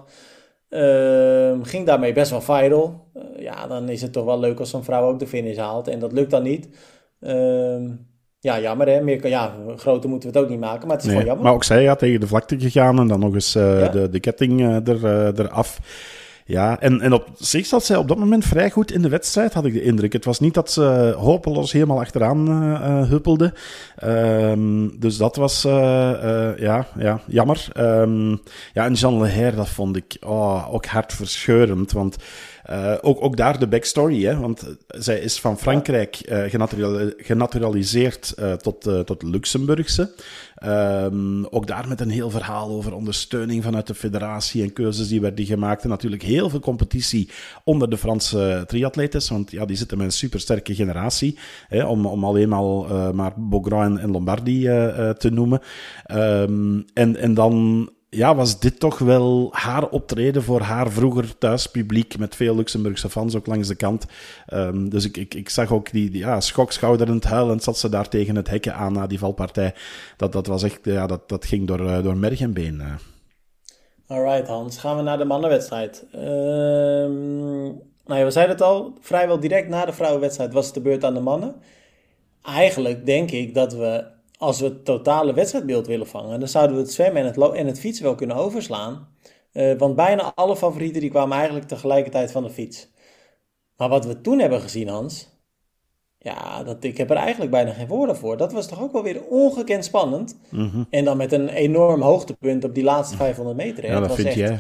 Ging daarmee best wel viral. Dan is het toch wel leuk als zo'n vrouw ook de finish haalt. En dat lukt dan niet. Jammer hè. Groter moeten we het ook niet maken. Maar het is gewoon jammer. Maar ook zij tegen de vlakte gegaan en dan nog eens de ketting eraf. Ja, en op zich zat zij op dat moment vrij goed in de wedstrijd, had ik de indruk. Het was niet dat ze hopeloos helemaal achteraan huppelde. Dus dat was jammer. En Jean Leher, dat vond ik ook hartverscheurend. Want ook daar de backstory, hè, want zij is van Frankrijk genaturaliseerd tot Luxemburgse. Ook daar met een heel verhaal over ondersteuning vanuit de federatie en keuzes die werden gemaakt. En natuurlijk heel veel competitie onder de Franse triatletes, want ja, die zitten met een supersterke generatie, hè, om alleen maar Beaugrand en Lombardi te noemen. En dan was dit toch wel haar optreden voor haar vroeger thuispubliek met veel Luxemburgse fans ook langs de kant. Dus ik zag ook die schokschouderend huilend zat ze daar tegen het hekken aan na die valpartij. Dat was echt, dat ging door merg en been. Alright Hans, gaan we naar de mannenwedstrijd. We zeiden het al, vrijwel direct na de vrouwenwedstrijd was het de beurt aan de mannen. Eigenlijk denk ik dat we, als we het totale wedstrijdbeeld willen vangen, dan zouden we het zwemmen en het fietsen wel kunnen overslaan. Want bijna alle favorieten die kwamen eigenlijk tegelijkertijd van de fiets. Maar wat we toen hebben gezien, Hans, ik heb er eigenlijk bijna geen woorden voor. Dat was toch ook wel weer ongekend spannend. Mm-hmm. En dan met een enorm hoogtepunt op die laatste 500 meter. Hè? Ja, dat vind jij.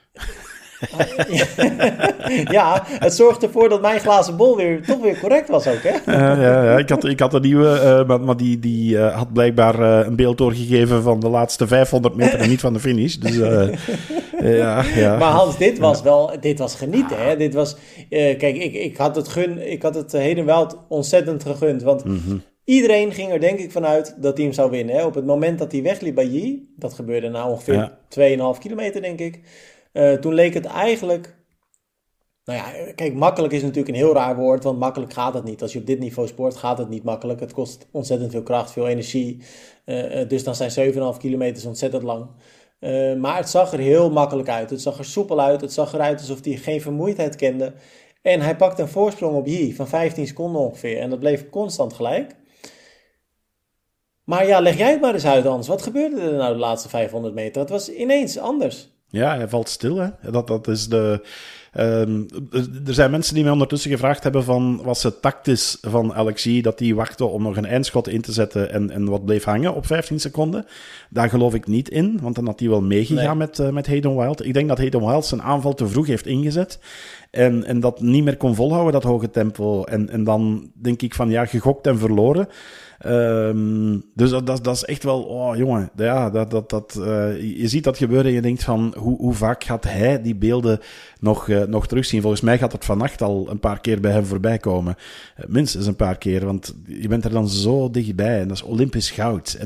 Ja, het zorgt ervoor dat mijn glazen bol toch weer correct was ook, hè? Ja, ik had een nieuwe, maar die had blijkbaar een beeld doorgegeven van de laatste 500 meter en niet van de finish. Dus ja. Maar Hans, dit was genieten, hè? Dit was, kijk, ik had het Hedenveld ontzettend gegund, want iedereen ging er denk ik vanuit dat hij hem zou winnen. Hè? Op het moment dat hij wegliep bij Yi, dat gebeurde na ongeveer 2,5 kilometer, denk ik. Toen leek het eigenlijk... kijk, makkelijk is natuurlijk een heel raar woord, want makkelijk gaat het niet. Als je op dit niveau sport, gaat het niet makkelijk. Het kost ontzettend veel kracht, veel energie. Dus dan zijn 7,5 kilometers ontzettend lang. Maar het zag er heel makkelijk uit. Het zag er soepel uit. Het zag eruit alsof hij geen vermoeidheid kende. En hij pakte een voorsprong op Yi van 15 seconden ongeveer. En dat bleef constant gelijk. Maar ja, leg jij het maar eens uit, Hans. Wat gebeurde er nou de laatste 500 meter? Het was ineens anders. Ja, hij valt stil, hè. Dat is de... er zijn mensen die mij ondertussen gevraagd hebben van... Was het tactisch van Alexis dat hij wachtte om nog een eindschot in te zetten en wat bleef hangen op 15 seconden? Daar geloof ik niet in, want dan had hij wel meegegaan met Hayden Wild. Ik denk dat Hayden Wild zijn aanval te vroeg heeft ingezet en dat niet meer kon volhouden, dat hoge tempo. En dan denk ik van, gegokt en verloren. Dus dat is echt wel, jongen, je ziet dat gebeuren en je denkt van, hoe vaak gaat hij die beelden nog terugzien? Volgens mij gaat het vannacht al een paar keer bij hem voorbij komen. Minstens een paar keer, want je bent er dan zo dichtbij en dat is Olympisch goud.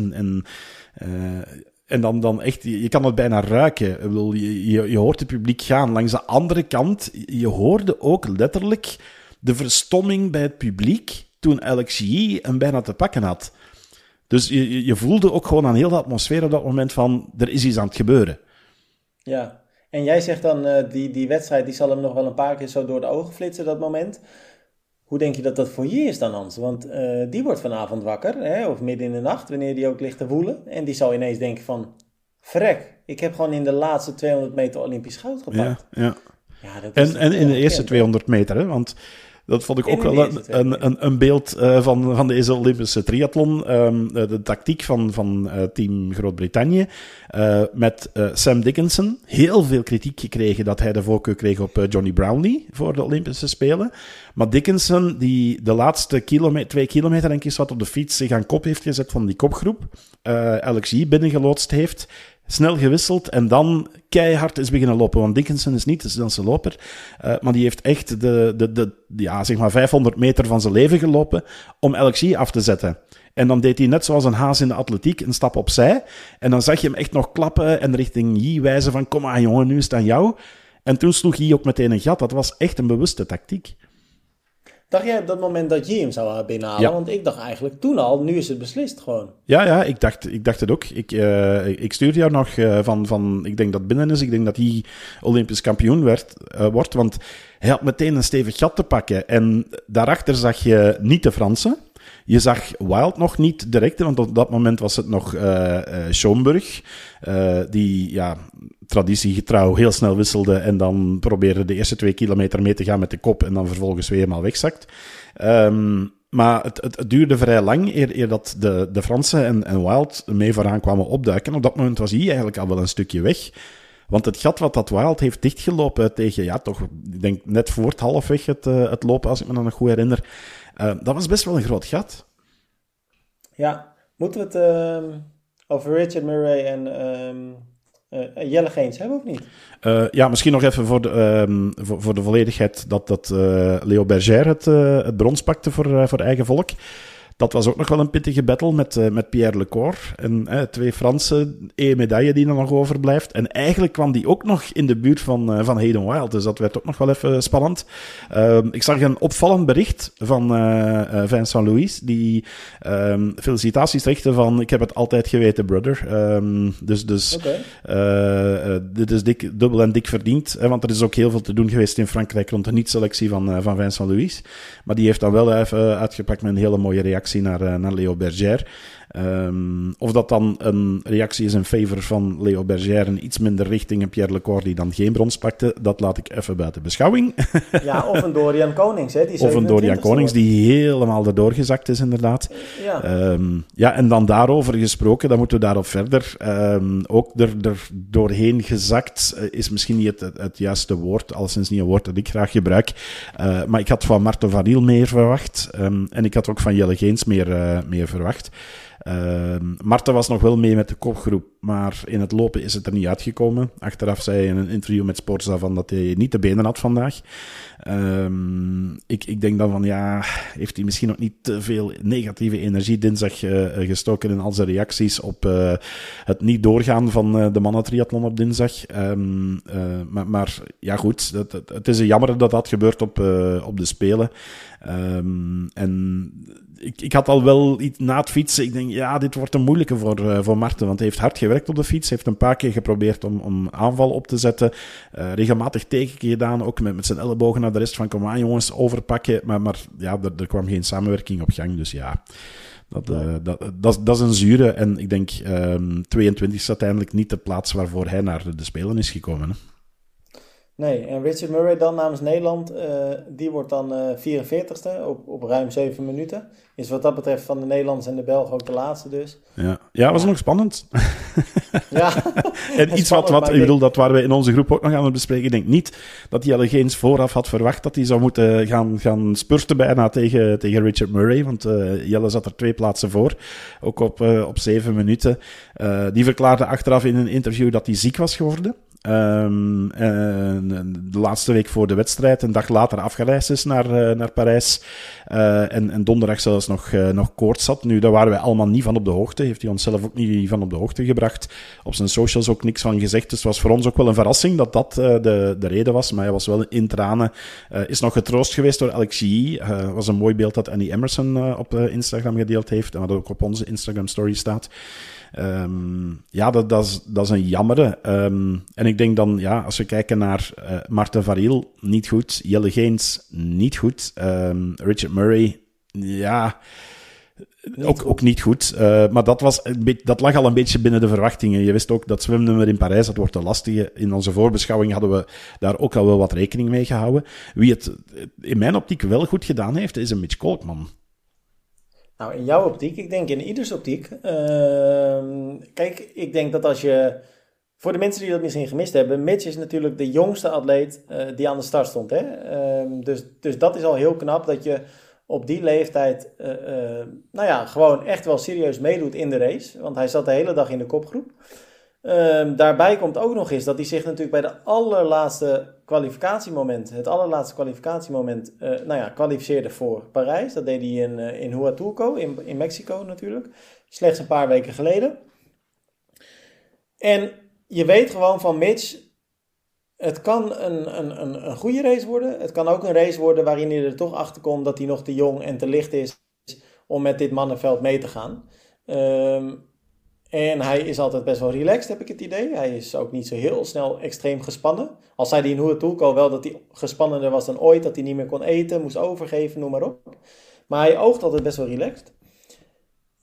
En dan echt, je kan het bijna ruiken. Ik bedoel, je hoort het publiek gaan. Langs de andere kant, je hoorde ook letterlijk de verstomming bij het publiek toen Alexis hem bijna te pakken had. Dus je voelde ook gewoon aan heel de atmosfeer op dat moment van, er is iets aan het gebeuren. Ja, en jij zegt dan, die wedstrijd, die zal hem nog wel een paar keer zo door de ogen flitsen, dat moment. Hoe denk je dat dat voor je is dan, Hans? Want die wordt vanavond wakker, hè, of midden in de nacht, wanneer die ook ligt te woelen. En die zal ineens denken van, verrek, ik heb gewoon in de laatste 200 meter Olympisch goud gepakt. Ja, en in de eerste 200 meter, hè, want... Dat vond ik ook wel een beeld van deze Olympische triathlon. De tactiek van team Groot-Brittannië. Met Sam Dickinson. Heel veel kritiek gekregen dat hij de voorkeur kreeg op Johnny Brownlee voor de Olympische Spelen. Maar Dickinson, die de laatste 2 kilometer denk ik wat op de fiets zich aan kop heeft gezet van die kopgroep. Alexis binnengeloodst heeft. Snel gewisseld en dan keihard is beginnen lopen. Want Dickinson is niet de snelste loper. Maar die heeft echt de 500 meter van zijn leven gelopen om Alexis af te zetten. En dan deed hij net zoals een haas in de atletiek een stap opzij. En dan zag je hem echt nog klappen en richting Yi wijzen van kom maar jongen, nu is het aan jou. En toen sloeg Yi ook meteen een gat. Dat was echt een bewuste tactiek. Dacht jij op dat moment dat je hem zou binnenhalen? Ja. Want ik dacht eigenlijk toen al, nu is het beslist gewoon. Ja, ik dacht het ook. Ik stuurde jou nog van, ik denk dat binnen is, ik denk dat hij Olympisch kampioen wordt, want hij had meteen een stevig gat te pakken. En daarachter zag je niet de Fransen. Je zag Wild nog niet direct, want op dat moment was het nog Schoenburg, die traditiegetrouw heel snel wisselde en dan probeerde de eerste 2 kilometer mee te gaan met de kop en dan vervolgens weer helemaal wegzakt. Maar het duurde vrij lang eer dat de Fransen en Wild mee vooraan kwamen opduiken. Op dat moment was hij eigenlijk al wel een stukje weg. Want het gat wat dat Wild heeft dichtgelopen tegen, toch, ik denk net voor het halfweg het lopen, als ik me dan nog goed herinner. Dat was best wel een groot gat. Ja, moeten we het over Richard Murray en Jelle Geens hebben of niet? Misschien nog even voor de volledigheid dat Leo Bergère het brons pakte voor eigen volk. Dat was ook nog wel een pittige battle met Pierre Lecor. En 2 Fransen, 1 medaille die er nog overblijft. En eigenlijk kwam die ook nog in de buurt van Hayden Wild. Dus dat werd ook nog wel even spannend. Ik zag een opvallend bericht van Vincent Louis. Die felicitaties richtte van: ik heb het altijd geweten, brother. Dit is dubbel en dik verdiend. Want er is ook heel veel te doen geweest in Frankrijk rond de niet-selectie van Vincent Louis. Maar die heeft dan wel even uitgepakt met een hele mooie reactie naar Leo Bergère. Of dat dan een reactie is in favor van Leo Bergère en iets minder richting Pierre Lecor die dan geen brons pakte, dat laat ik even buiten beschouwing. Ja, of een Dorian Konings. Hè, of een Dorian Konings die helemaal erdoor gezakt is, inderdaad. Ja. En dan daarover gesproken, dan moeten we daarop verder. Ook er doorheen gezakt is misschien niet het juiste woord, al sinds niet een woord dat ik graag gebruik. Maar ik had van Marten van Riel meer verwacht. En ik had ook van Jelle Geens meer verwacht. Marten was nog wel mee met de kopgroep, maar in het lopen is het er niet uitgekomen. Achteraf zei hij in een interview met Sportza van dat hij niet de benen had vandaag. Ik denk dan van, heeft hij misschien ook niet te veel negatieve energie dinsdag gestoken in al zijn reacties op het niet doorgaan van de mannentriathlon op dinsdag. Maar ja, goed, het is een jammer dat dat gebeurt op de Spelen. En ik had al wel iets na het fietsen. Ik denk, dit wordt een moeilijke voor Marten. Want hij heeft hard gewerkt op de fiets. Heeft een paar keer geprobeerd om aanval op te zetten. Regelmatig tegenkeer gedaan. Ook met zijn ellebogen naar de rest van, kom aan jongens, overpakken. Maar er kwam geen samenwerking op gang. Dus ja, dat is een zure. En ik denk, 22 is uiteindelijk niet de plaats waarvoor hij naar de Spelen is gekomen. Hè. Nee, en Richard Murray dan namens Nederland, die wordt dan 44ste op ruim 7 minuten. Is wat dat betreft van de Nederlanders en de Belgen ook de laatste dus. Ja, was nog spannend. Ja. En iets ik bedoel, dat waren we in onze groep ook nog aan het bespreken. Ik denk niet dat Jelle Geens vooraf had verwacht dat hij zou moeten gaan spurten bijna tegen Richard Murray. Want Jelle zat er 2 plaatsen voor, ook op 7 minuten. Die verklaarde achteraf in een interview dat hij ziek was geworden. De laatste week voor de wedstrijd, een dag later afgereisd is naar Parijs. En donderdag zelfs nog koorts had. Nu, daar waren wij allemaal niet van op de hoogte. Heeft hij ons zelf ook niet van op de hoogte gebracht. Op zijn socials ook niks van gezegd. Dus het was voor ons ook wel een verrassing dat de reden was. Maar hij was wel in tranen. Is nog getroost geweest door Alex G. Was een mooi beeld dat Annie Emerson op Instagram gedeeld heeft. En wat ook op onze Instagram story staat. Dat is een jammere. En ik denk dan, als we kijken naar Marten van Riel, niet goed. Jelle Geens, niet goed. Richard Murray, ook niet goed. Maar dat lag al een beetje binnen de verwachtingen. Je wist ook dat zwemnummer in Parijs, dat wordt te lastige. In onze voorbeschouwing hadden we daar ook al wel wat rekening mee gehouden. Wie het in mijn optiek wel goed gedaan heeft, is een Mitch Kolkman. Nou, in jouw optiek, ik denk in ieders optiek. Kijk, ik denk dat als je... Voor de mensen die dat misschien gemist hebben, Mitch is natuurlijk de jongste atleet die aan de start stond. Hè? Dus dat is al heel knap dat je op die leeftijd gewoon echt wel serieus meedoet in de race. Want hij zat de hele dag in de kopgroep. Daarbij komt ook nog eens dat hij zich natuurlijk bij het allerlaatste kwalificatiemoment kwalificeerde voor Parijs. Dat deed hij in Huatulco, in Mexico natuurlijk. Slechts een paar weken geleden. En je weet gewoon van Mitch, het kan een goede race worden. Het kan ook een race worden waarin hij er toch achter komt dat hij nog te jong en te licht is om met dit mannenveld mee te gaan. En hij is altijd best wel relaxed, heb ik het idee. Hij is ook niet zo heel snel extreem gespannen. Al zei hij in Huatulco wel dat hij gespannender was dan ooit. Dat hij niet meer kon eten, moest overgeven, noem maar op. Maar hij oogt altijd best wel relaxed.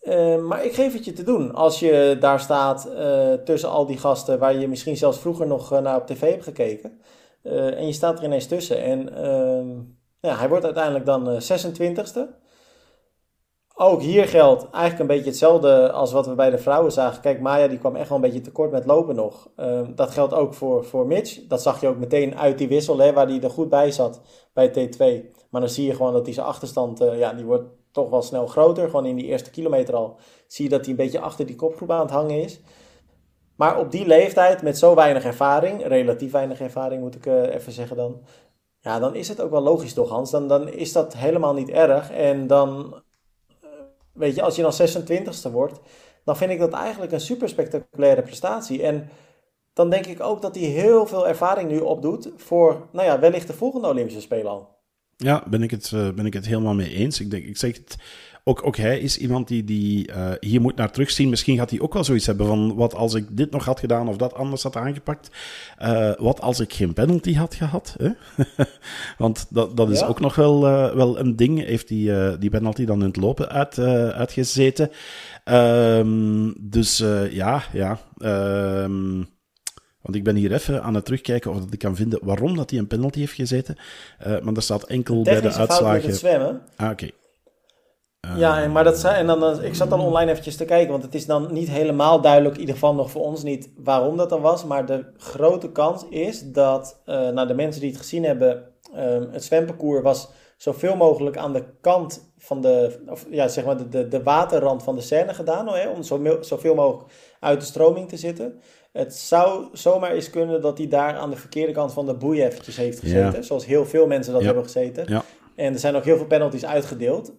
Maar ik geef het je te doen. Als je daar staat tussen al die gasten waar je misschien zelfs vroeger nog naar op tv hebt gekeken. En je staat er ineens tussen. En hij wordt uiteindelijk dan 26e. Ook hier geldt eigenlijk een beetje hetzelfde als wat we bij de vrouwen zagen. Kijk, Maya die kwam echt wel een beetje tekort met lopen nog. Dat geldt ook voor Mitch. Dat zag je ook meteen uit die wissel, hè, waar hij er goed bij zat bij T2. Maar dan zie je gewoon dat die zijn achterstand, die wordt toch wel snel groter. Gewoon in die eerste kilometer al zie je dat hij een beetje achter die kopgroep aan het hangen is. Maar op die leeftijd, met zo weinig ervaring, relatief weinig ervaring moet ik even zeggen dan. Ja, dan is het ook wel logisch toch, Hans? Dan is dat helemaal niet erg. En dan, weet je, als je dan 26e wordt, dan vind ik dat eigenlijk een super spectaculaire prestatie. En dan denk ik ook dat hij heel veel ervaring nu opdoet voor, wellicht de volgende Olympische Spelen al. Ja, ben ik het helemaal mee eens. Ik zeg het, ook hij is iemand die hier moet naar terugzien. Misschien gaat hij ook wel zoiets hebben van, wat als ik dit nog had gedaan of dat anders had aangepakt? Wat als ik geen penalty had gehad? Hè? Want dat is ook nog wel een ding. Heeft die penalty dan in het lopen uitgezeten? Want ik ben hier even aan het terugkijken of dat ik kan vinden waarom dat hij een penalty heeft gezeten. Maar er staat enkel bij de uitslagen. Fout met het zwemmen. Oké. Maar ik zat dan online eventjes te kijken, want het is dan niet helemaal duidelijk, in ieder geval nog voor ons niet, waarom dat dan was. Maar de grote kans is dat de mensen die het gezien hebben, het zwemparcours was zoveel mogelijk aan de kant van de waterrand van de Seine gedaan, om zoveel mogelijk uit de stroming te zitten. Het zou zomaar eens kunnen dat hij daar aan de verkeerde kant van de boei eventjes heeft gezeten. Ja. Zoals heel veel mensen dat hebben gezeten. Ja. En er zijn ook heel veel penalties uitgedeeld.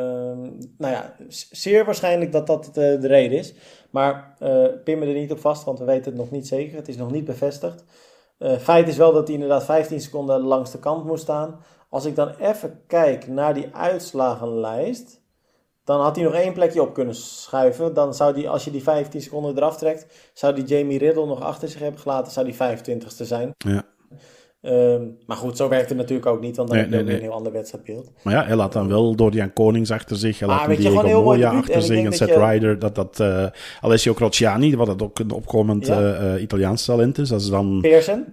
Zeer waarschijnlijk dat dat de reden is. Maar pin me er niet op vast, want we weten het nog niet zeker. Het is nog niet bevestigd. Feit is wel dat hij inderdaad 15 seconden langs de kant moest staan. Als ik dan even kijk naar die uitslagenlijst, dan had hij nog 1 plekje op kunnen schuiven. Dan zou die, als je die 15 seconden eraf trekt, zou die Jamie Riddle nog achter zich hebben gelaten. Zou die 25ste zijn. Ja. Maar goed, zo werkt het natuurlijk ook niet, want dan heb je een heel ander wedstrijdbeeld. Maar ja, hij laat dan wel Dorian Konings achter zich, hij laat Diego Moya achter zich, en Seth Ryder, Alessio Crociani, wat dat ook een opkomend Italiaans talent is, dat is dan Pearson.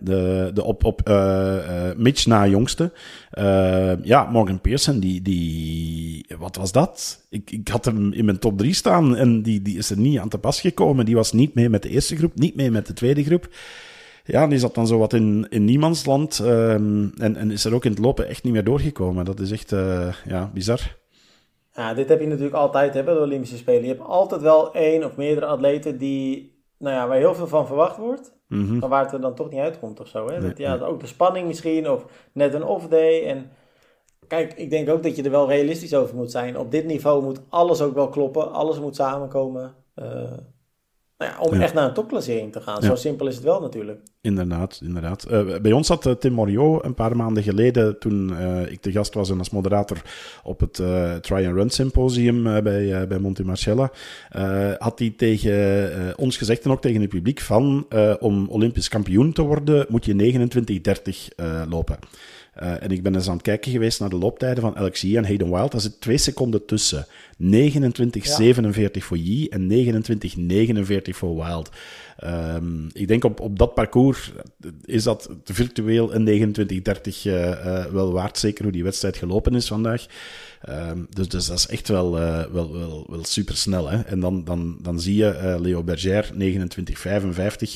Mitch na jongste. Morgan Pearson, die wat was dat? Ik had hem in mijn top 3 staan en die is er niet aan te pas gekomen, die was niet mee met de eerste groep, niet mee met de tweede groep. Ja, die zat dan zo wat in niemandsland en is er ook in het lopen echt niet meer doorgekomen. Dat is echt bizar. Ja, dit heb je natuurlijk altijd bij de Olympische Spelen. Je hebt altijd wel 1 of meerdere atleten die, waar heel veel van verwacht wordt, maar waar het er dan toch niet uitkomt of zo. Hè? Nee. Ook de spanning misschien, of net een off-day. En kijk, ik denk ook dat je er wel realistisch over moet zijn. Op dit niveau moet alles ook wel kloppen, alles moet samenkomen. Om echt naar een topklassering te gaan. Ja. Zo simpel is het wel natuurlijk. Inderdaad. Bij ons zat Tim Moriot een paar maanden geleden, toen ik te gast was en als moderator op het Try and Run Symposium bij Monte Marcella, had hij tegen ons gezegd en ook tegen het publiek van om Olympisch kampioen te worden moet je 29:30 lopen. En ik ben eens aan het kijken geweest naar de looptijden van Alex Yee en Hayden Wild. Daar zit 2 seconden tussen. 29:47 voor Yee en 29:49 voor Wild. Ik denk op dat parcours is dat virtueel een 29:30 wel waard. Zeker hoe die wedstrijd gelopen is vandaag. Dus dat is echt wel super snel. Hè? En dan zie je Leo Berger 29:55.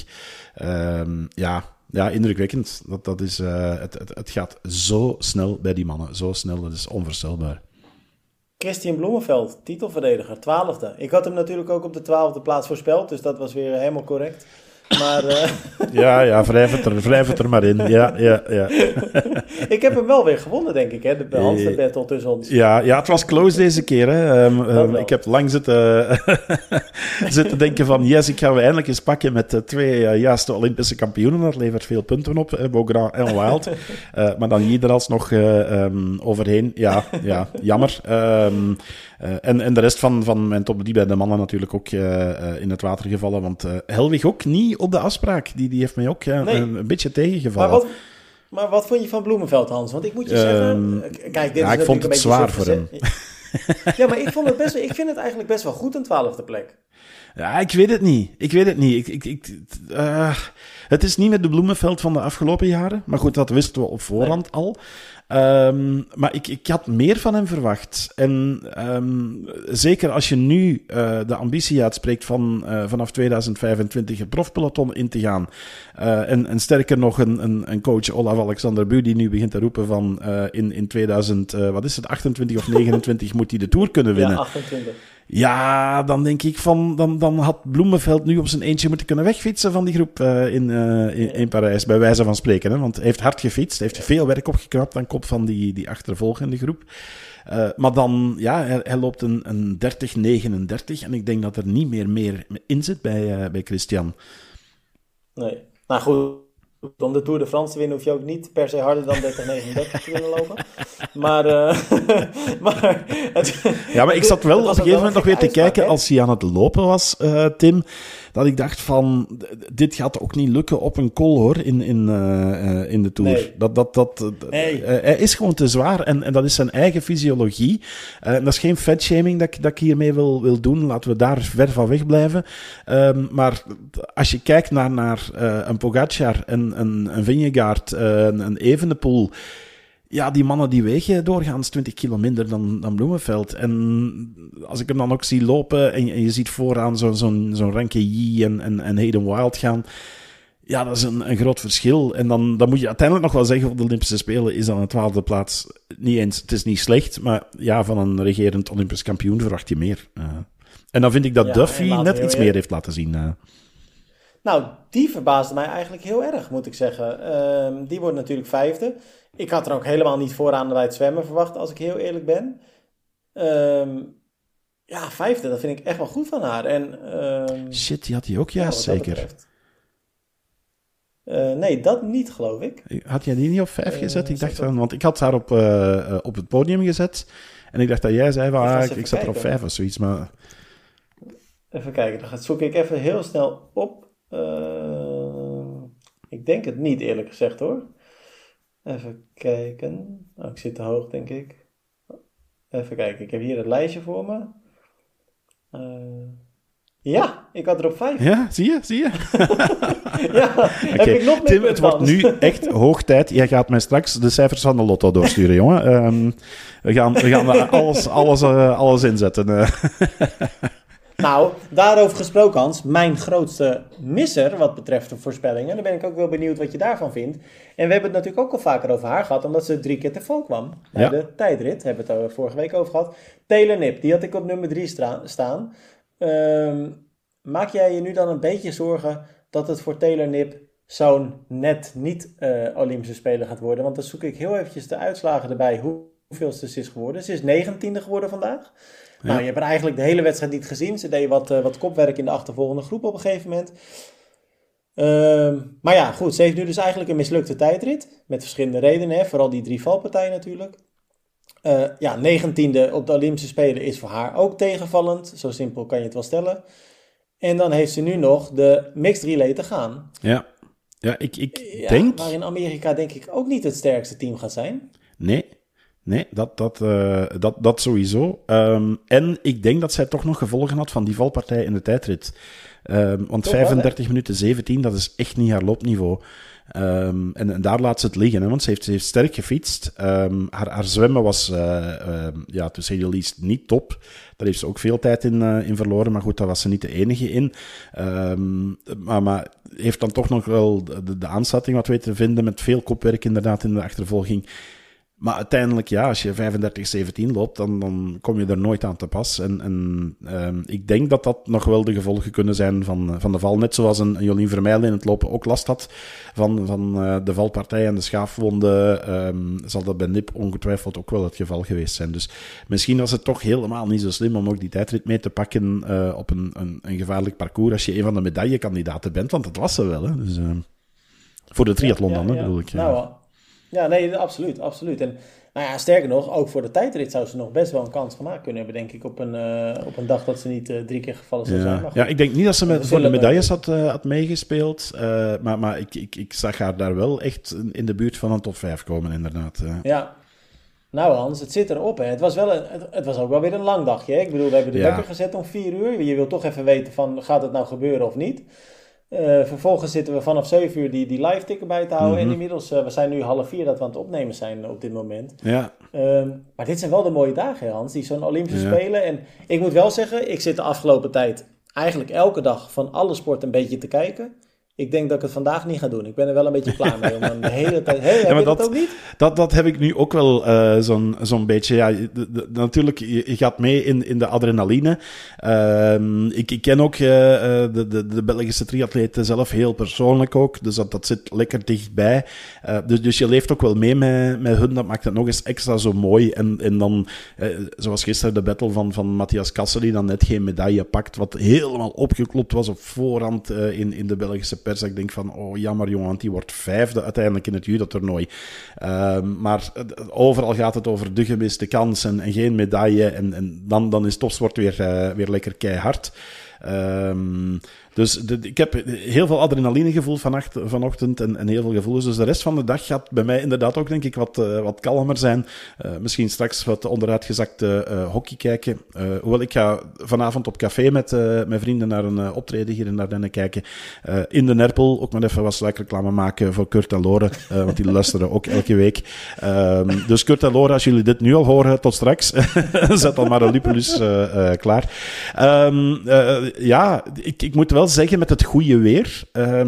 Ja, indrukwekkend. Dat is, het gaat zo snel bij die mannen. Zo snel, dat is onvoorstelbaar. Christian Bloemenveld, titelverdediger, 12e. Ik had hem natuurlijk ook op de 12e plaats voorspeld, dus dat was weer helemaal correct. Maar, wrijf het er maar in. Ja. Ik heb hem wel weer gewonnen, denk ik, hè? De Hans de battle tussen ons. Ja, het was close deze keer. Hè. Ik heb lang zitten denken van, yes, ik ga we eindelijk eens pakken met 2 juiste Olympische kampioenen. Dat levert veel punten op, Beaugrand en Wild. Maar dan hier er alsnog overheen. Ja, jammer. En de rest van mijn top 3 bij de mannen natuurlijk ook in het water gevallen. Want Helwig ook niet op de afspraak. Die heeft mij ook een beetje tegengevallen. Maar wat vond je van Bloemenveld, Hans? Want ik moet je zeggen... Kijk, dit is ik vond het een zwaar voor hem. Ja, maar ik vind het eigenlijk best wel goed, een 12e plek. Ja, ik weet het niet. Het is niet met de Bloemenveld van de afgelopen jaren. Maar goed, dat wisten we op voorhand al. Maar ik had meer van hem verwacht. En zeker als je nu de ambitie uitspreekt van vanaf 2025 het profpeloton in te gaan. En sterker nog een coach, Olaf Alexander Bu, die nu begint te roepen van in 28 of 29 moet hij de Tour kunnen winnen. Ja, 28. Ja, dan denk ik van... Dan had Bloemenveld nu op zijn eentje moeten kunnen wegfietsen van die groep in Parijs, bij wijze van spreken. Hè? Want hij heeft hard gefietst, hij heeft veel werk opgeknapt aan kop van die achtervolgende groep. Maar dan, ja, hij loopt een 30-39 en ik denk dat er niet meer in zit bij Christian. Nee. Nou goed, om de Tour de France te winnen hoef je ook niet per se harder dan 30-39 te willen lopen. Maar ik zat wel op een gegeven moment nog weer te kijken als hij aan het lopen was, Tim, dat ik dacht van, dit gaat ook niet lukken op een col, hoor, in de Tour. Nee. Hij is gewoon te zwaar en dat is zijn eigen fysiologie. Dat is geen fatshaming dat ik hiermee wil doen. Laten we daar ver van weg blijven. Maar als je kijkt naar een Pogacar en een Vingegaard, een Evenepoel, ja, die mannen die wegen doorgaans 20 kilo minder dan Bloemenveld. En als ik hem dan ook zie lopen en je ziet vooraan zo'n Renke Yee en Hayden Wild gaan, ja, dat is een groot verschil. En dan moet je uiteindelijk nog wel zeggen, op de Olympische Spelen is dan een 12e plaats niet eens, het is niet slecht, maar ja, van een regerend Olympisch kampioen verwacht je meer. En dan vind ik dat Duffy net iets meer heeft laten zien. Nou, die verbaasde mij eigenlijk heel erg, moet ik zeggen. Die wordt natuurlijk 5e. Ik had er ook helemaal niet vooraan bij het zwemmen verwacht, als ik heel eerlijk ben. Ja, 5e, dat vind ik echt wel goed van haar. En, shit, die had hij ook, ja zeker. Nee, dat niet, geloof ik. Had jij die niet op 5 gezet? Ik dacht want ik had haar op het podium gezet. En ik dacht dat jij zei, ik zet er op 5 of zoiets. Maar... Even kijken, dan zoek ik even heel snel op. Ik denk het niet, eerlijk gezegd, hoor. Even kijken. Oh, ik zit te hoog, denk ik. Even kijken, ik heb hier het lijstje voor me. Ja, ik had er op 5. Ja, zie je? Ja, heb ik nog meer Tim, het wordt nu echt hoog tijd. Jij gaat mij straks de cijfers van de lotto doorsturen, jongen. We gaan alles inzetten. Nou, daarover gesproken, Hans, mijn grootste misser wat betreft de voorspellingen. Dan ben ik ook wel benieuwd wat je daarvan vindt. En we hebben het natuurlijk ook al vaker over haar gehad, omdat ze 3 keer te vol kwam. Bij de tijdrit, hebben we het vorige week over gehad. Taylor Knipp, die had ik op nummer 3 staan. Maak jij je nu dan een beetje zorgen dat het voor Taylor Knipp zo'n net niet Olympische Speler gaat worden? Want dan zoek ik heel eventjes de uitslagen erbij, hoeveelste ze is geworden. Ze is 19e geworden vandaag. Ja. Nou, je hebt er eigenlijk de hele wedstrijd niet gezien. Ze deed wat kopwerk in de achtervolgende groep op een gegeven moment. Maar ja, goed. Ze heeft nu dus eigenlijk een mislukte tijdrit. Met verschillende redenen. Hè? Vooral die 3 valpartijen natuurlijk. 19e op de Olympische Spelen is voor haar ook tegenvallend. Zo simpel kan je het wel stellen. En dan heeft ze nu nog de mixed relay te gaan. Ja, ik denk... Maar in Amerika denk ik ook niet het sterkste team gaat zijn. Nee, dat sowieso. En ik denk dat zij toch nog gevolgen had van die valpartij in de tijdrit. Want toch 35 wel, minuten 17, dat is echt niet haar loopniveau. En daar laat ze het liggen, hè, want ze heeft sterk gefietst. Haar zwemmen was, to say the least, niet top. Daar heeft ze ook veel tijd in verloren, maar goed, daar was ze niet de enige in. Maar heeft dan toch nog wel de aanzetting wat weten te vinden, met veel kopwerk inderdaad in de achtervolging. Maar uiteindelijk, ja, als je 35-17 loopt, dan kom je er nooit aan te pas. En ik denk dat dat nog wel de gevolgen kunnen zijn van de val. Net zoals een Jolien Vermeijlen in het lopen ook last had van de valpartij en de schaafwonden, zal dat bij Nip ongetwijfeld ook wel het geval geweest zijn. Dus misschien was het toch helemaal niet zo slim om ook die tijdrit mee te pakken op een gevaarlijk parcours als je een van de medaillekandidaten bent, want dat was ze wel. Hè? Dus, voor de triathlon dan, bedoel ik. Ja, nee, absoluut. En nou ja, sterker nog, ook voor de tijdrit zou ze nog best wel een kans gemaakt kunnen hebben, denk ik, op een dag dat ze niet 3 keer gevallen zou zijn. Maar ja, ik denk niet dat ze voor de medailles had meegespeeld, maar ik zag haar daar wel echt in de buurt van een top 5 komen, inderdaad. Ja. Nou Hans, het zit erop. Hè. Het was ook wel weer een lang dagje. Hè. Ik bedoel, we hebben de wekker gezet om 4 uur. Je wil toch even weten van, gaat het nou gebeuren of niet? Vervolgens zitten we vanaf 7 uur die live ticker bij te houden. En inmiddels, we zijn nu 3:30 dat we aan het opnemen zijn op dit moment. Ja. Maar dit zijn wel de mooie dagen, hè, Hans. Die zo'n Olympische Spelen. En ik moet wel zeggen, ik zit de afgelopen tijd eigenlijk elke dag van alle sporten een beetje te kijken. Ik denk dat ik het vandaag niet ga doen. Ik ben er wel een beetje klaar mee. Om de hele tijd... Heb je dat ook niet? Dat heb ik nu ook wel zo'n beetje. Ja, natuurlijk, je gaat mee in de adrenaline. Ik ken ook de Belgische triatleten zelf heel persoonlijk ook. Dus dat zit lekker dichtbij. Dus je leeft ook wel mee met hun. Dat maakt het nog eens extra zo mooi. En dan, zoals gisteren de battle van Matthias Kassen, die dan net geen medaille pakt. Wat helemaal opgeklopt was op voorhand in de Belgische pers. Ik denk van, oh jammer jongen, want die wordt 5e uiteindelijk in het judo-toernooi. Maar overal gaat het over de gemiste kans en geen medaille. En dan is topsport weer lekker keihard. Dus ik heb heel veel adrenalinegevoel vanochtend en heel veel gevoelens. Dus de rest van de dag gaat bij mij inderdaad ook, denk ik, wat kalmer zijn. Misschien straks wat onderuitgezakte hockey kijken. Hoewel ik ga vanavond op café met mijn vrienden naar een optreden hier in Ardennen kijken. In de Nerpel, ook maar even wat sluikreclame maken voor Kurt en Lore. Want die luisteren ook elke week. Dus Kurt en Lore, als jullie dit nu al horen, tot straks. Zet al maar een lupulus klaar. Ik moet wel zeggen, met het goede weer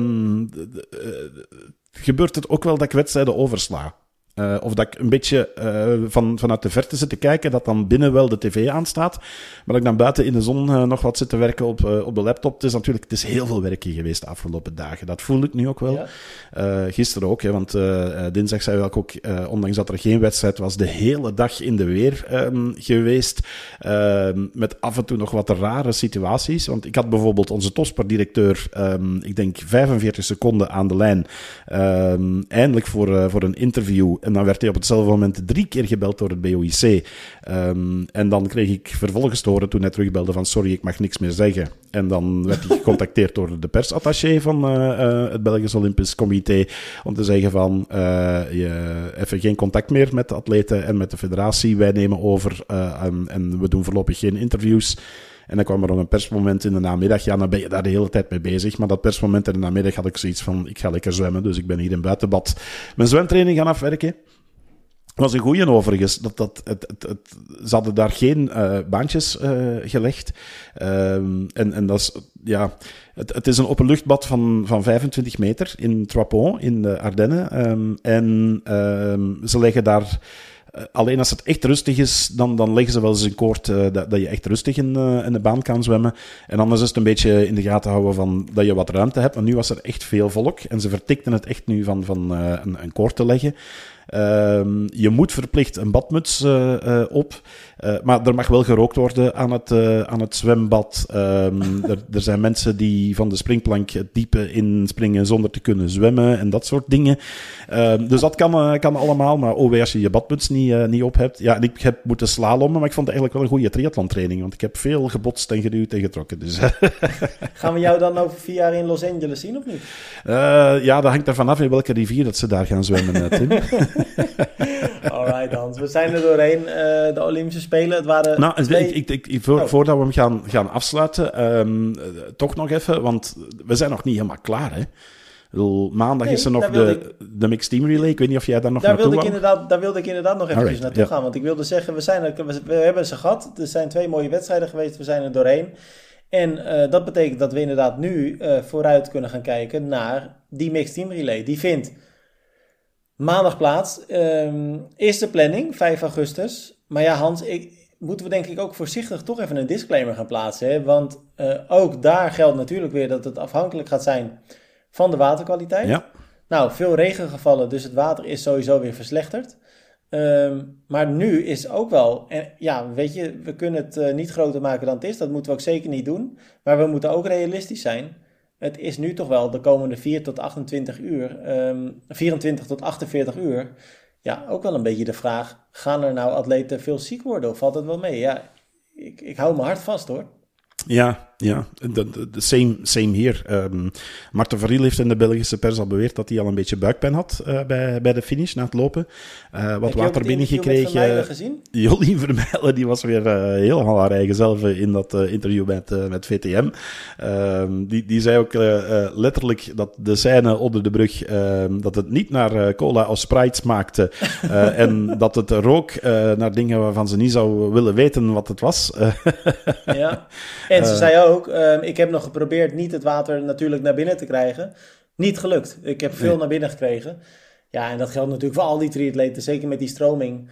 gebeurt het ook wel dat ik wedstrijden oversla. Of dat ik een beetje vanuit de verte zit te kijken, dat dan binnen wel de tv aanstaat. Maar dat ik dan buiten in de zon nog wat zit te werken op de laptop. Het is heel veel werken geweest de afgelopen dagen. Dat voel ik nu ook wel. Ja. Gisteren ook, want dinsdag zijn we ook, ondanks dat er geen wedstrijd was, de hele dag in de weer geweest. Met af en toe nog wat rare situaties. Want ik had bijvoorbeeld onze topsportdirecteur, ik denk 45 seconden aan de lijn. Eindelijk voor een interview. En dan werd hij op hetzelfde moment 3 keer gebeld door het BOIC. En dan kreeg ik vervolgens te horen toen hij terugbelde van sorry, ik mag niks meer zeggen. En dan werd hij gecontacteerd door de persattaché van het Belgisch Olympisch Comité om te zeggen van even geen contact meer met de atleten en met de federatie. Wij nemen over en we doen voorlopig geen interviews. En dan kwam er nog een persmoment in de namiddag. Ja, dan ben je daar de hele tijd mee bezig. Maar dat persmoment in de namiddag had ik zoiets van, ik ga lekker zwemmen. Dus ik ben hier in buitenbad mijn zwemtraining gaan afwerken. Was een goeie overigens. Ze hadden daar geen baantjes gelegd. En dat is, ja, het is een openluchtbad van 25 meter in Troipon, in de Ardennen. Ze leggen daar... Alleen als het echt rustig is, dan leggen ze wel eens een koord dat je echt rustig in de baan kan zwemmen. En anders is het een beetje in de gaten houden van dat je wat ruimte hebt. Want nu was er echt veel volk en ze vertikten het echt nu van een koord te leggen. Je moet verplicht een badmuts op, maar er mag wel gerookt worden aan het zwembad. Er zijn mensen die van de springplank het diepe inspringen zonder te kunnen zwemmen en dat soort dingen. Dus dat kan allemaal, maar als je je badmuts niet op hebt. Ja, en ik heb moeten slalommen, maar ik vond het eigenlijk wel een goede triathlontraining, want ik heb veel gebotst en geduwd en getrokken. Dus. Gaan we jou dan over 4 jaar in Los Angeles zien of niet? Ja, dat hangt er vanaf in welke rivier dat ze daar gaan zwemmen, Tim. Alright, Hans. We zijn er doorheen. De Olympische Spelen. Het waren voordat we hem gaan afsluiten, toch nog even, want we zijn nog niet helemaal klaar, hè? Maandag is er nog de Mixed Team Relay. Ik weet niet of jij daar nog naartoe wou. Daar wilde ik inderdaad nog even naartoe gaan. Want ik wilde zeggen, we hebben ze gehad. Er zijn 2 mooie wedstrijden geweest. We zijn er doorheen. En dat betekent dat we inderdaad nu vooruit kunnen gaan kijken naar die Mixed Team Relay. Die vindt maandag plaats. Eerste planning, 5 augustus. Maar ja, Hans, moeten we denk ik ook voorzichtig toch even een disclaimer gaan plaatsen. Hè? Want ook daar geldt natuurlijk weer dat het afhankelijk gaat zijn van de waterkwaliteit. Ja. Nou, veel regengevallen, dus het water is sowieso weer verslechterd. Maar nu is ook wel... En ja, weet je, we kunnen het niet groter maken dan het is. Dat moeten we ook zeker niet doen. Maar we moeten ook realistisch zijn. Het is nu toch wel de komende 4 tot 28 uur... 24 tot 48 uur... Ja, ook wel een beetje de vraag... Gaan er nou atleten veel ziek worden of valt het wel mee? Ja, ik hou mijn hart vast hoor. Ja, Ja, same hier. Marten Verriel heeft in de Belgische pers al beweerd dat hij al een beetje buikpijn had bij de finish na het lopen. Wat water binnengekregen. Jolien Vermeijlen, die was weer helemaal haar eigen zelf in dat interview met VTM. Die zei ook letterlijk dat de scène onder de brug, dat het niet naar cola of Sprite smaakte. En dat het rook naar dingen waarvan ze niet zou willen weten wat het was. Ja, en ze zei ook, ik heb nog geprobeerd niet het water natuurlijk naar binnen te krijgen. Niet gelukt. Ik heb veel naar binnen gekregen. Ja, en dat geldt natuurlijk voor al die triatleten, zeker met die stroming.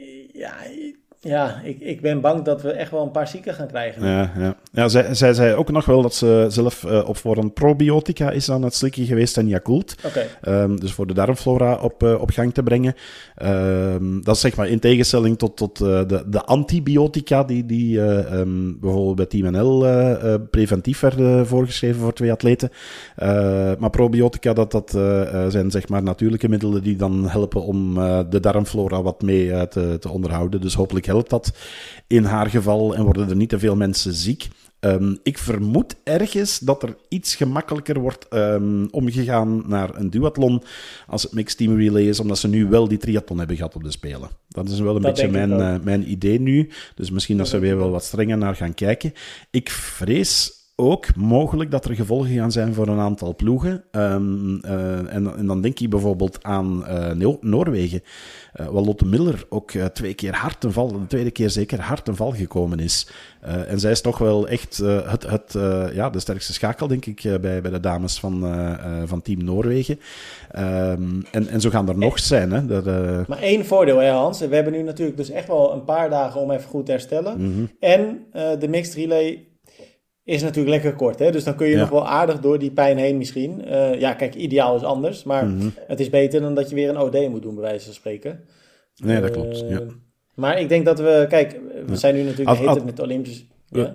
Ja, ik ben bang dat we echt wel een paar zieken gaan krijgen. Ja, zij zei ook nog wel dat ze zelf op voorhand probiotica is aan het slikken geweest en Yakult. Okay. Dus voor de darmflora op gang te brengen. Dat is zeg maar in tegenstelling tot de antibiotica die bijvoorbeeld bij Team NL preventief werden voorgeschreven voor 2 atleten. Maar probiotica, dat zijn zeg maar natuurlijke middelen die dan helpen om de darmflora wat mee te onderhouden. Dus hopelijk helpt dat in haar geval en worden er niet te veel mensen ziek. Ik vermoed ergens dat er iets gemakkelijker wordt omgegaan naar een duathlon als het mixed team relay is, omdat ze nu wel die triathlon hebben gehad op de Spelen. Dat is wel een beetje mijn idee nu. Dus misschien dat ze weer wel wat strenger naar gaan kijken. Ik vrees ook mogelijk dat er gevolgen gaan zijn voor een aantal ploegen. En dan denk ik bijvoorbeeld aan Noorwegen, waar Lotte Miller ook 2 keer hard een val, de tweede keer zeker hard een val gekomen is. En zij is toch wel echt de sterkste schakel, denk ik, bij de dames van Team Noorwegen. En zo gaan er nog zijn. Hè, Maar 1 voordeel, hè, Hans. We hebben nu natuurlijk dus echt wel een paar dagen om even goed te herstellen. Mm-hmm. En de mixed relay is natuurlijk lekker kort, hè? Dus dan kun je nog wel aardig door die pijn heen misschien. Kijk, ideaal is anders, maar het is beter dan dat je weer een OD moet doen, bij wijze van spreken. Nee, dat klopt, ja. Maar ik denk dat we zijn nu natuurlijk heet met de Olympische... Ja.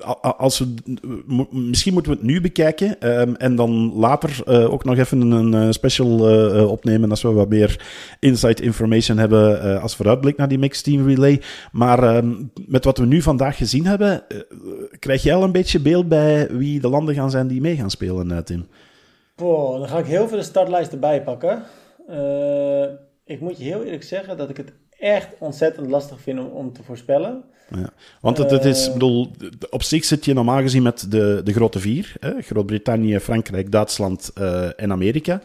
Misschien moeten we het nu bekijken en dan later ook nog even een special opnemen als we wat meer inside information hebben als vooruitblik naar die mixed team relay. Maar met wat we nu vandaag gezien hebben, krijg jij al een beetje beeld bij wie de landen gaan zijn die mee gaan spelen, Tim? Dan ga ik heel veel de startlijst erbij pakken. Ik moet je heel eerlijk zeggen dat ik het echt ontzettend lastig vind om te voorspellen. Ja, want het is, op zich zit je normaal gezien met de grote 4. Groot-Brittannië, Frankrijk, Duitsland en Amerika.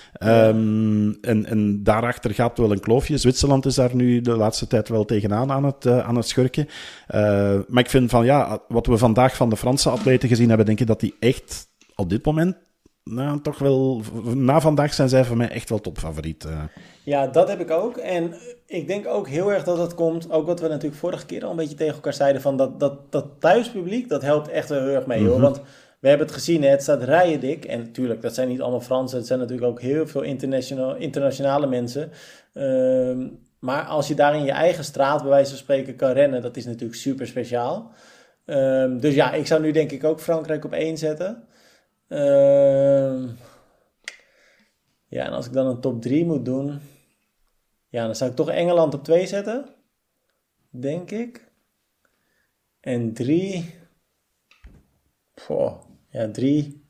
En daarachter gaat wel een kloofje. Zwitserland is daar nu de laatste tijd wel tegenaan aan het schurken. Maar ik vind wat we vandaag van de Franse atleten gezien hebben, denk ik dat die echt op dit moment... Nou, toch wel... Na vandaag zijn zij voor mij echt wel topfavoriet. Ja, dat heb ik ook. En ik denk ook heel erg dat het komt... Ook wat we natuurlijk vorige keer al een beetje tegen elkaar zeiden... van dat thuispubliek, dat helpt echt wel heel erg mee. Hoor. Want we hebben het gezien, het staat rijen dik. En natuurlijk, dat zijn niet allemaal Fransen. Het zijn natuurlijk ook heel veel internationale mensen. Maar als je daar in je eigen straat, bij wijze van spreken, kan rennen... dat is natuurlijk super speciaal. Dus ja, ik zou nu denk ik ook Frankrijk op 1 zetten... en als ik dan een top 3 moet doen... Ja, dan zou ik toch Engeland op 2 zetten. Denk ik. En 3... 3...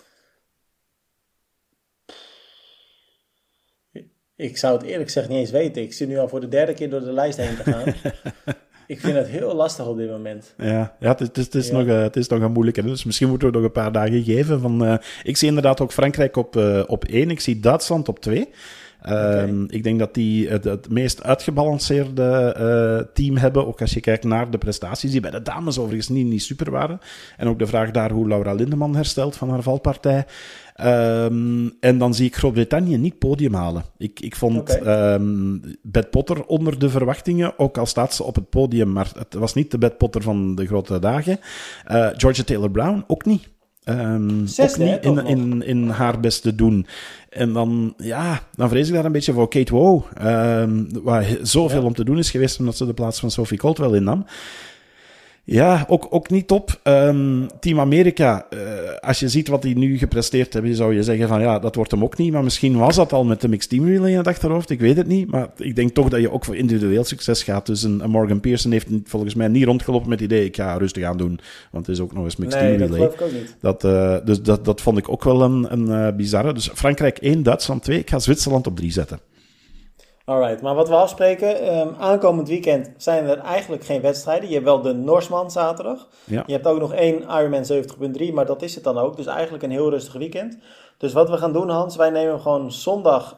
Ik zou het eerlijk gezegd niet eens weten. Ik zit nu al voor de 3e keer door de lijst heen te gaan. Ik vind het heel lastig op dit moment. Ja, het is nog een moeilijke. Dus misschien moeten we nog een paar dagen geven. Ik zie inderdaad ook Frankrijk op 1. Ik zie Duitsland op 2. Ik denk dat die het meest uitgebalanceerde team hebben. Ook als je kijkt naar de prestaties, die bij de dames overigens niet super waren. En ook de vraag daar hoe Laura Lindeman herstelt van haar valpartij. En dan zie ik Groot-Brittannië niet podium halen. Ik vond Beth Potter onder de verwachtingen, ook al staat ze op het podium, maar het was niet de Beth Potter van de grote dagen. Georgia Taylor-Brown ook niet. Ook niet in haar best te doen. En dan vrees ik daar een beetje voor Kate Wow, waar zoveel om te doen is geweest, omdat ze de plaats van Sophie Caldwell innam. Ja, ook niet top. Team Amerika, als je ziet wat die nu gepresteerd hebben, zou je zeggen van ja, dat wordt hem ook niet. Maar misschien was dat al met de Mixed Team Relay in het achterhoofd, ik weet het niet. Maar ik denk toch dat je ook voor individueel succes gaat. Dus een Morgan Pearson heeft volgens mij niet rondgelopen met het idee, ik ga rustig aan doen. Want het is ook nog eens Mixed Team Relay. Nee, dat geloof ik ook niet. Dus dat vond ik ook wel een bizarre. Dus Frankrijk 1, Duitsland 2. Ik ga Zwitserland op 3 zetten. Alright, maar wat we afspreken, aankomend weekend zijn er eigenlijk geen wedstrijden. Je hebt wel de Norsman zaterdag. Ja. Je hebt ook nog 1 Ironman 70.3, maar dat is het dan ook. Dus eigenlijk een heel rustig weekend. Dus wat we gaan doen, Hans, wij nemen gewoon zondag,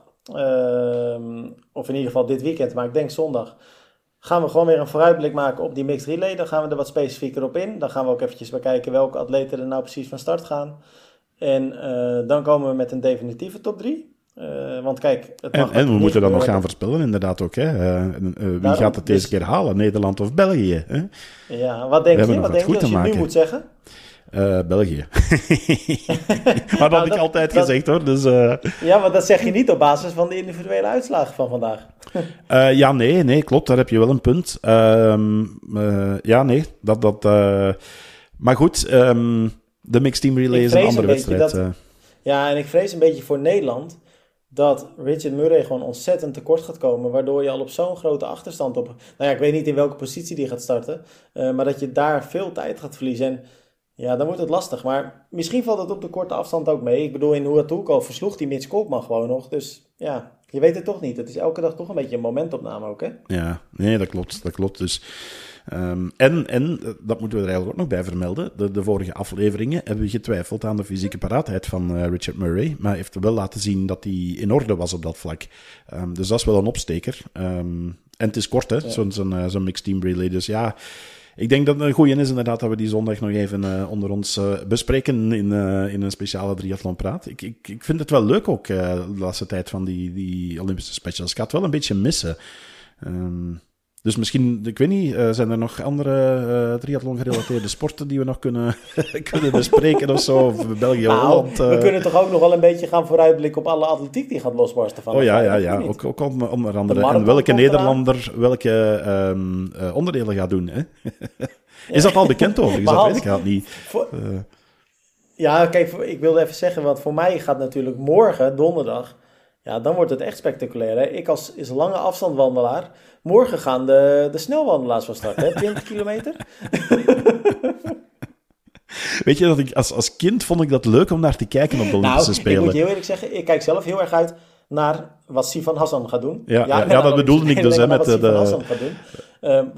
of in ieder geval dit weekend, maar ik denk zondag, gaan we gewoon weer een vooruitblik maken op die mixed relay. Dan gaan we er wat specifieker op in. Dan gaan we ook eventjes bekijken welke atleten er nou precies van start gaan. En dan komen we met een definitieve top 3. Want kijk, het mag en we moeten dan nog gaan voorspellen, inderdaad ook. Hè? Wie gaat het deze keer halen? Nederland of België? Hè? Ja, wat denk je? Wat denk je als je nu moet zeggen? België. Maar dat had ik altijd gezegd hoor. Dus, Ja, maar dat zeg je niet op basis van de individuele uitslagen van vandaag. Ja, nee, klopt. Daar heb je wel een punt. Ja, nee. Maar goed, de Mixed Team Relay is een andere wedstrijd. Ja, en ik vrees een beetje voor Nederland dat Richard Murray gewoon ontzettend tekort gaat komen, waardoor je al op zo'n grote achterstand op... Nou ja, ik weet niet in welke positie die gaat starten, maar dat je daar veel tijd gaat verliezen. En ja, dan wordt het lastig. Maar misschien valt het op de korte afstand ook mee. Ik bedoel, in Huatulco versloeg die Mitch Kolkman gewoon nog. Dus ja, je weet het toch niet. Het is elke dag toch een beetje een momentopname ook, hè? Ja, nee, dat klopt. Dus... En dat moeten we er eigenlijk ook nog bij vermelden. De vorige afleveringen hebben we getwijfeld aan de fysieke paraatheid van Richard Murray. Maar hij heeft wel laten zien dat hij in orde was op dat vlak. Dus dat is wel een opsteker. En het is kort, hè, ja. Zo'n mixed team relay. Dus ja, ik denk dat het een goeie is inderdaad dat we die zondag nog even onder ons bespreken in een speciale triathlonpraat. Ik vind het wel leuk ook, de laatste tijd van die Olympische specials. Ik ga het wel een beetje missen. Dus misschien, ik weet niet, zijn er nog andere triathlon-gerelateerde sporten die we nog kunnen bespreken of zo? Of België, Holland. We kunnen toch ook nog wel een beetje gaan vooruitblikken op alle atletiek die gaat losbarsten van. Oh ja. Ook onder andere. En welke Nederlander welke onderdelen gaat doen. Hè? Is dat al bekend overigens? Dat weet ik al niet. Ja, kijk, ik wilde even zeggen, want voor mij gaat natuurlijk morgen, donderdag... Ja, dan wordt het echt spectaculair. Hè? Ik als lange afstandwandelaar. Morgen gaan de snelwandelaars van start, hè? 20 kilometer. Weet je, dat ik als kind vond ik dat leuk om naar te kijken op de Olympische Spelen. Ik moet je heel eerlijk zeggen, ik kijk zelf heel erg uit naar wat Sivan Hassan gaat doen. Ja, dat bedoelde ik dus. Hè, met wat Sivan Hassan gaat doen.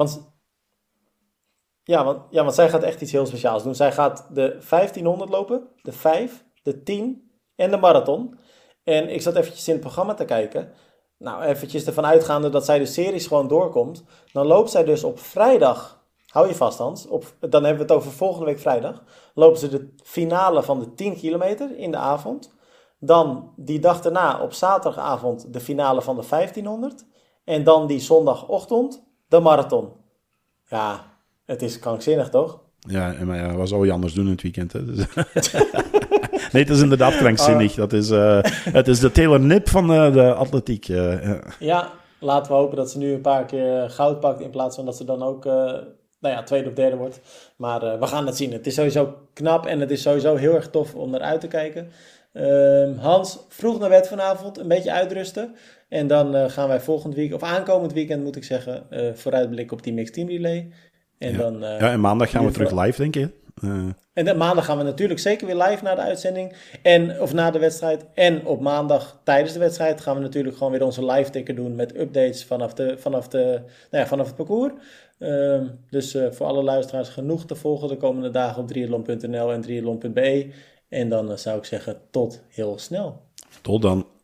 Want zij gaat echt iets heel speciaals doen. Zij gaat de 1500 lopen, de 5, de 10 en de marathon. En ik zat eventjes in het programma te kijken. Nou, eventjes ervan uitgaande dat zij de series gewoon doorkomt. Dan loopt zij dus op vrijdag, hou je vast Hans, dan hebben we het over volgende week vrijdag. Lopen ze de finale van de 10 kilometer in de avond. Dan die dag daarna op zaterdagavond de finale van de 1500. En dan die zondagochtend de marathon. Ja, het is krankzinnig toch? Ja, maar wat zou je anders doen in het weekend? Hè? Dus nee, het is inderdaad krankzinnig. Het is de Taylor Nip van de atletiek. Ja, laten we hopen dat ze nu een paar keer goud pakt in plaats van dat ze dan ook tweede of derde wordt. Maar we gaan het zien. Het is sowieso knap en het is sowieso heel erg tof om naar uit te kijken. Hans, vroeg naar bed vanavond, een beetje uitrusten. En dan gaan wij aankomend weekend moet ik zeggen, vooruitblikken op die Mixed Team Relay. En en maandag gaan we terug live, denk je? En dan maandag gaan we natuurlijk zeker weer live naar de uitzending. Of na de wedstrijd. En op maandag tijdens de wedstrijd gaan we natuurlijk gewoon weer onze live ticker doen met updates vanaf het parcours. Dus voor alle luisteraars genoeg te volgen de komende dagen op triathlon.nl en triathlon.be. En dan zou ik zeggen tot heel snel. Tot dan.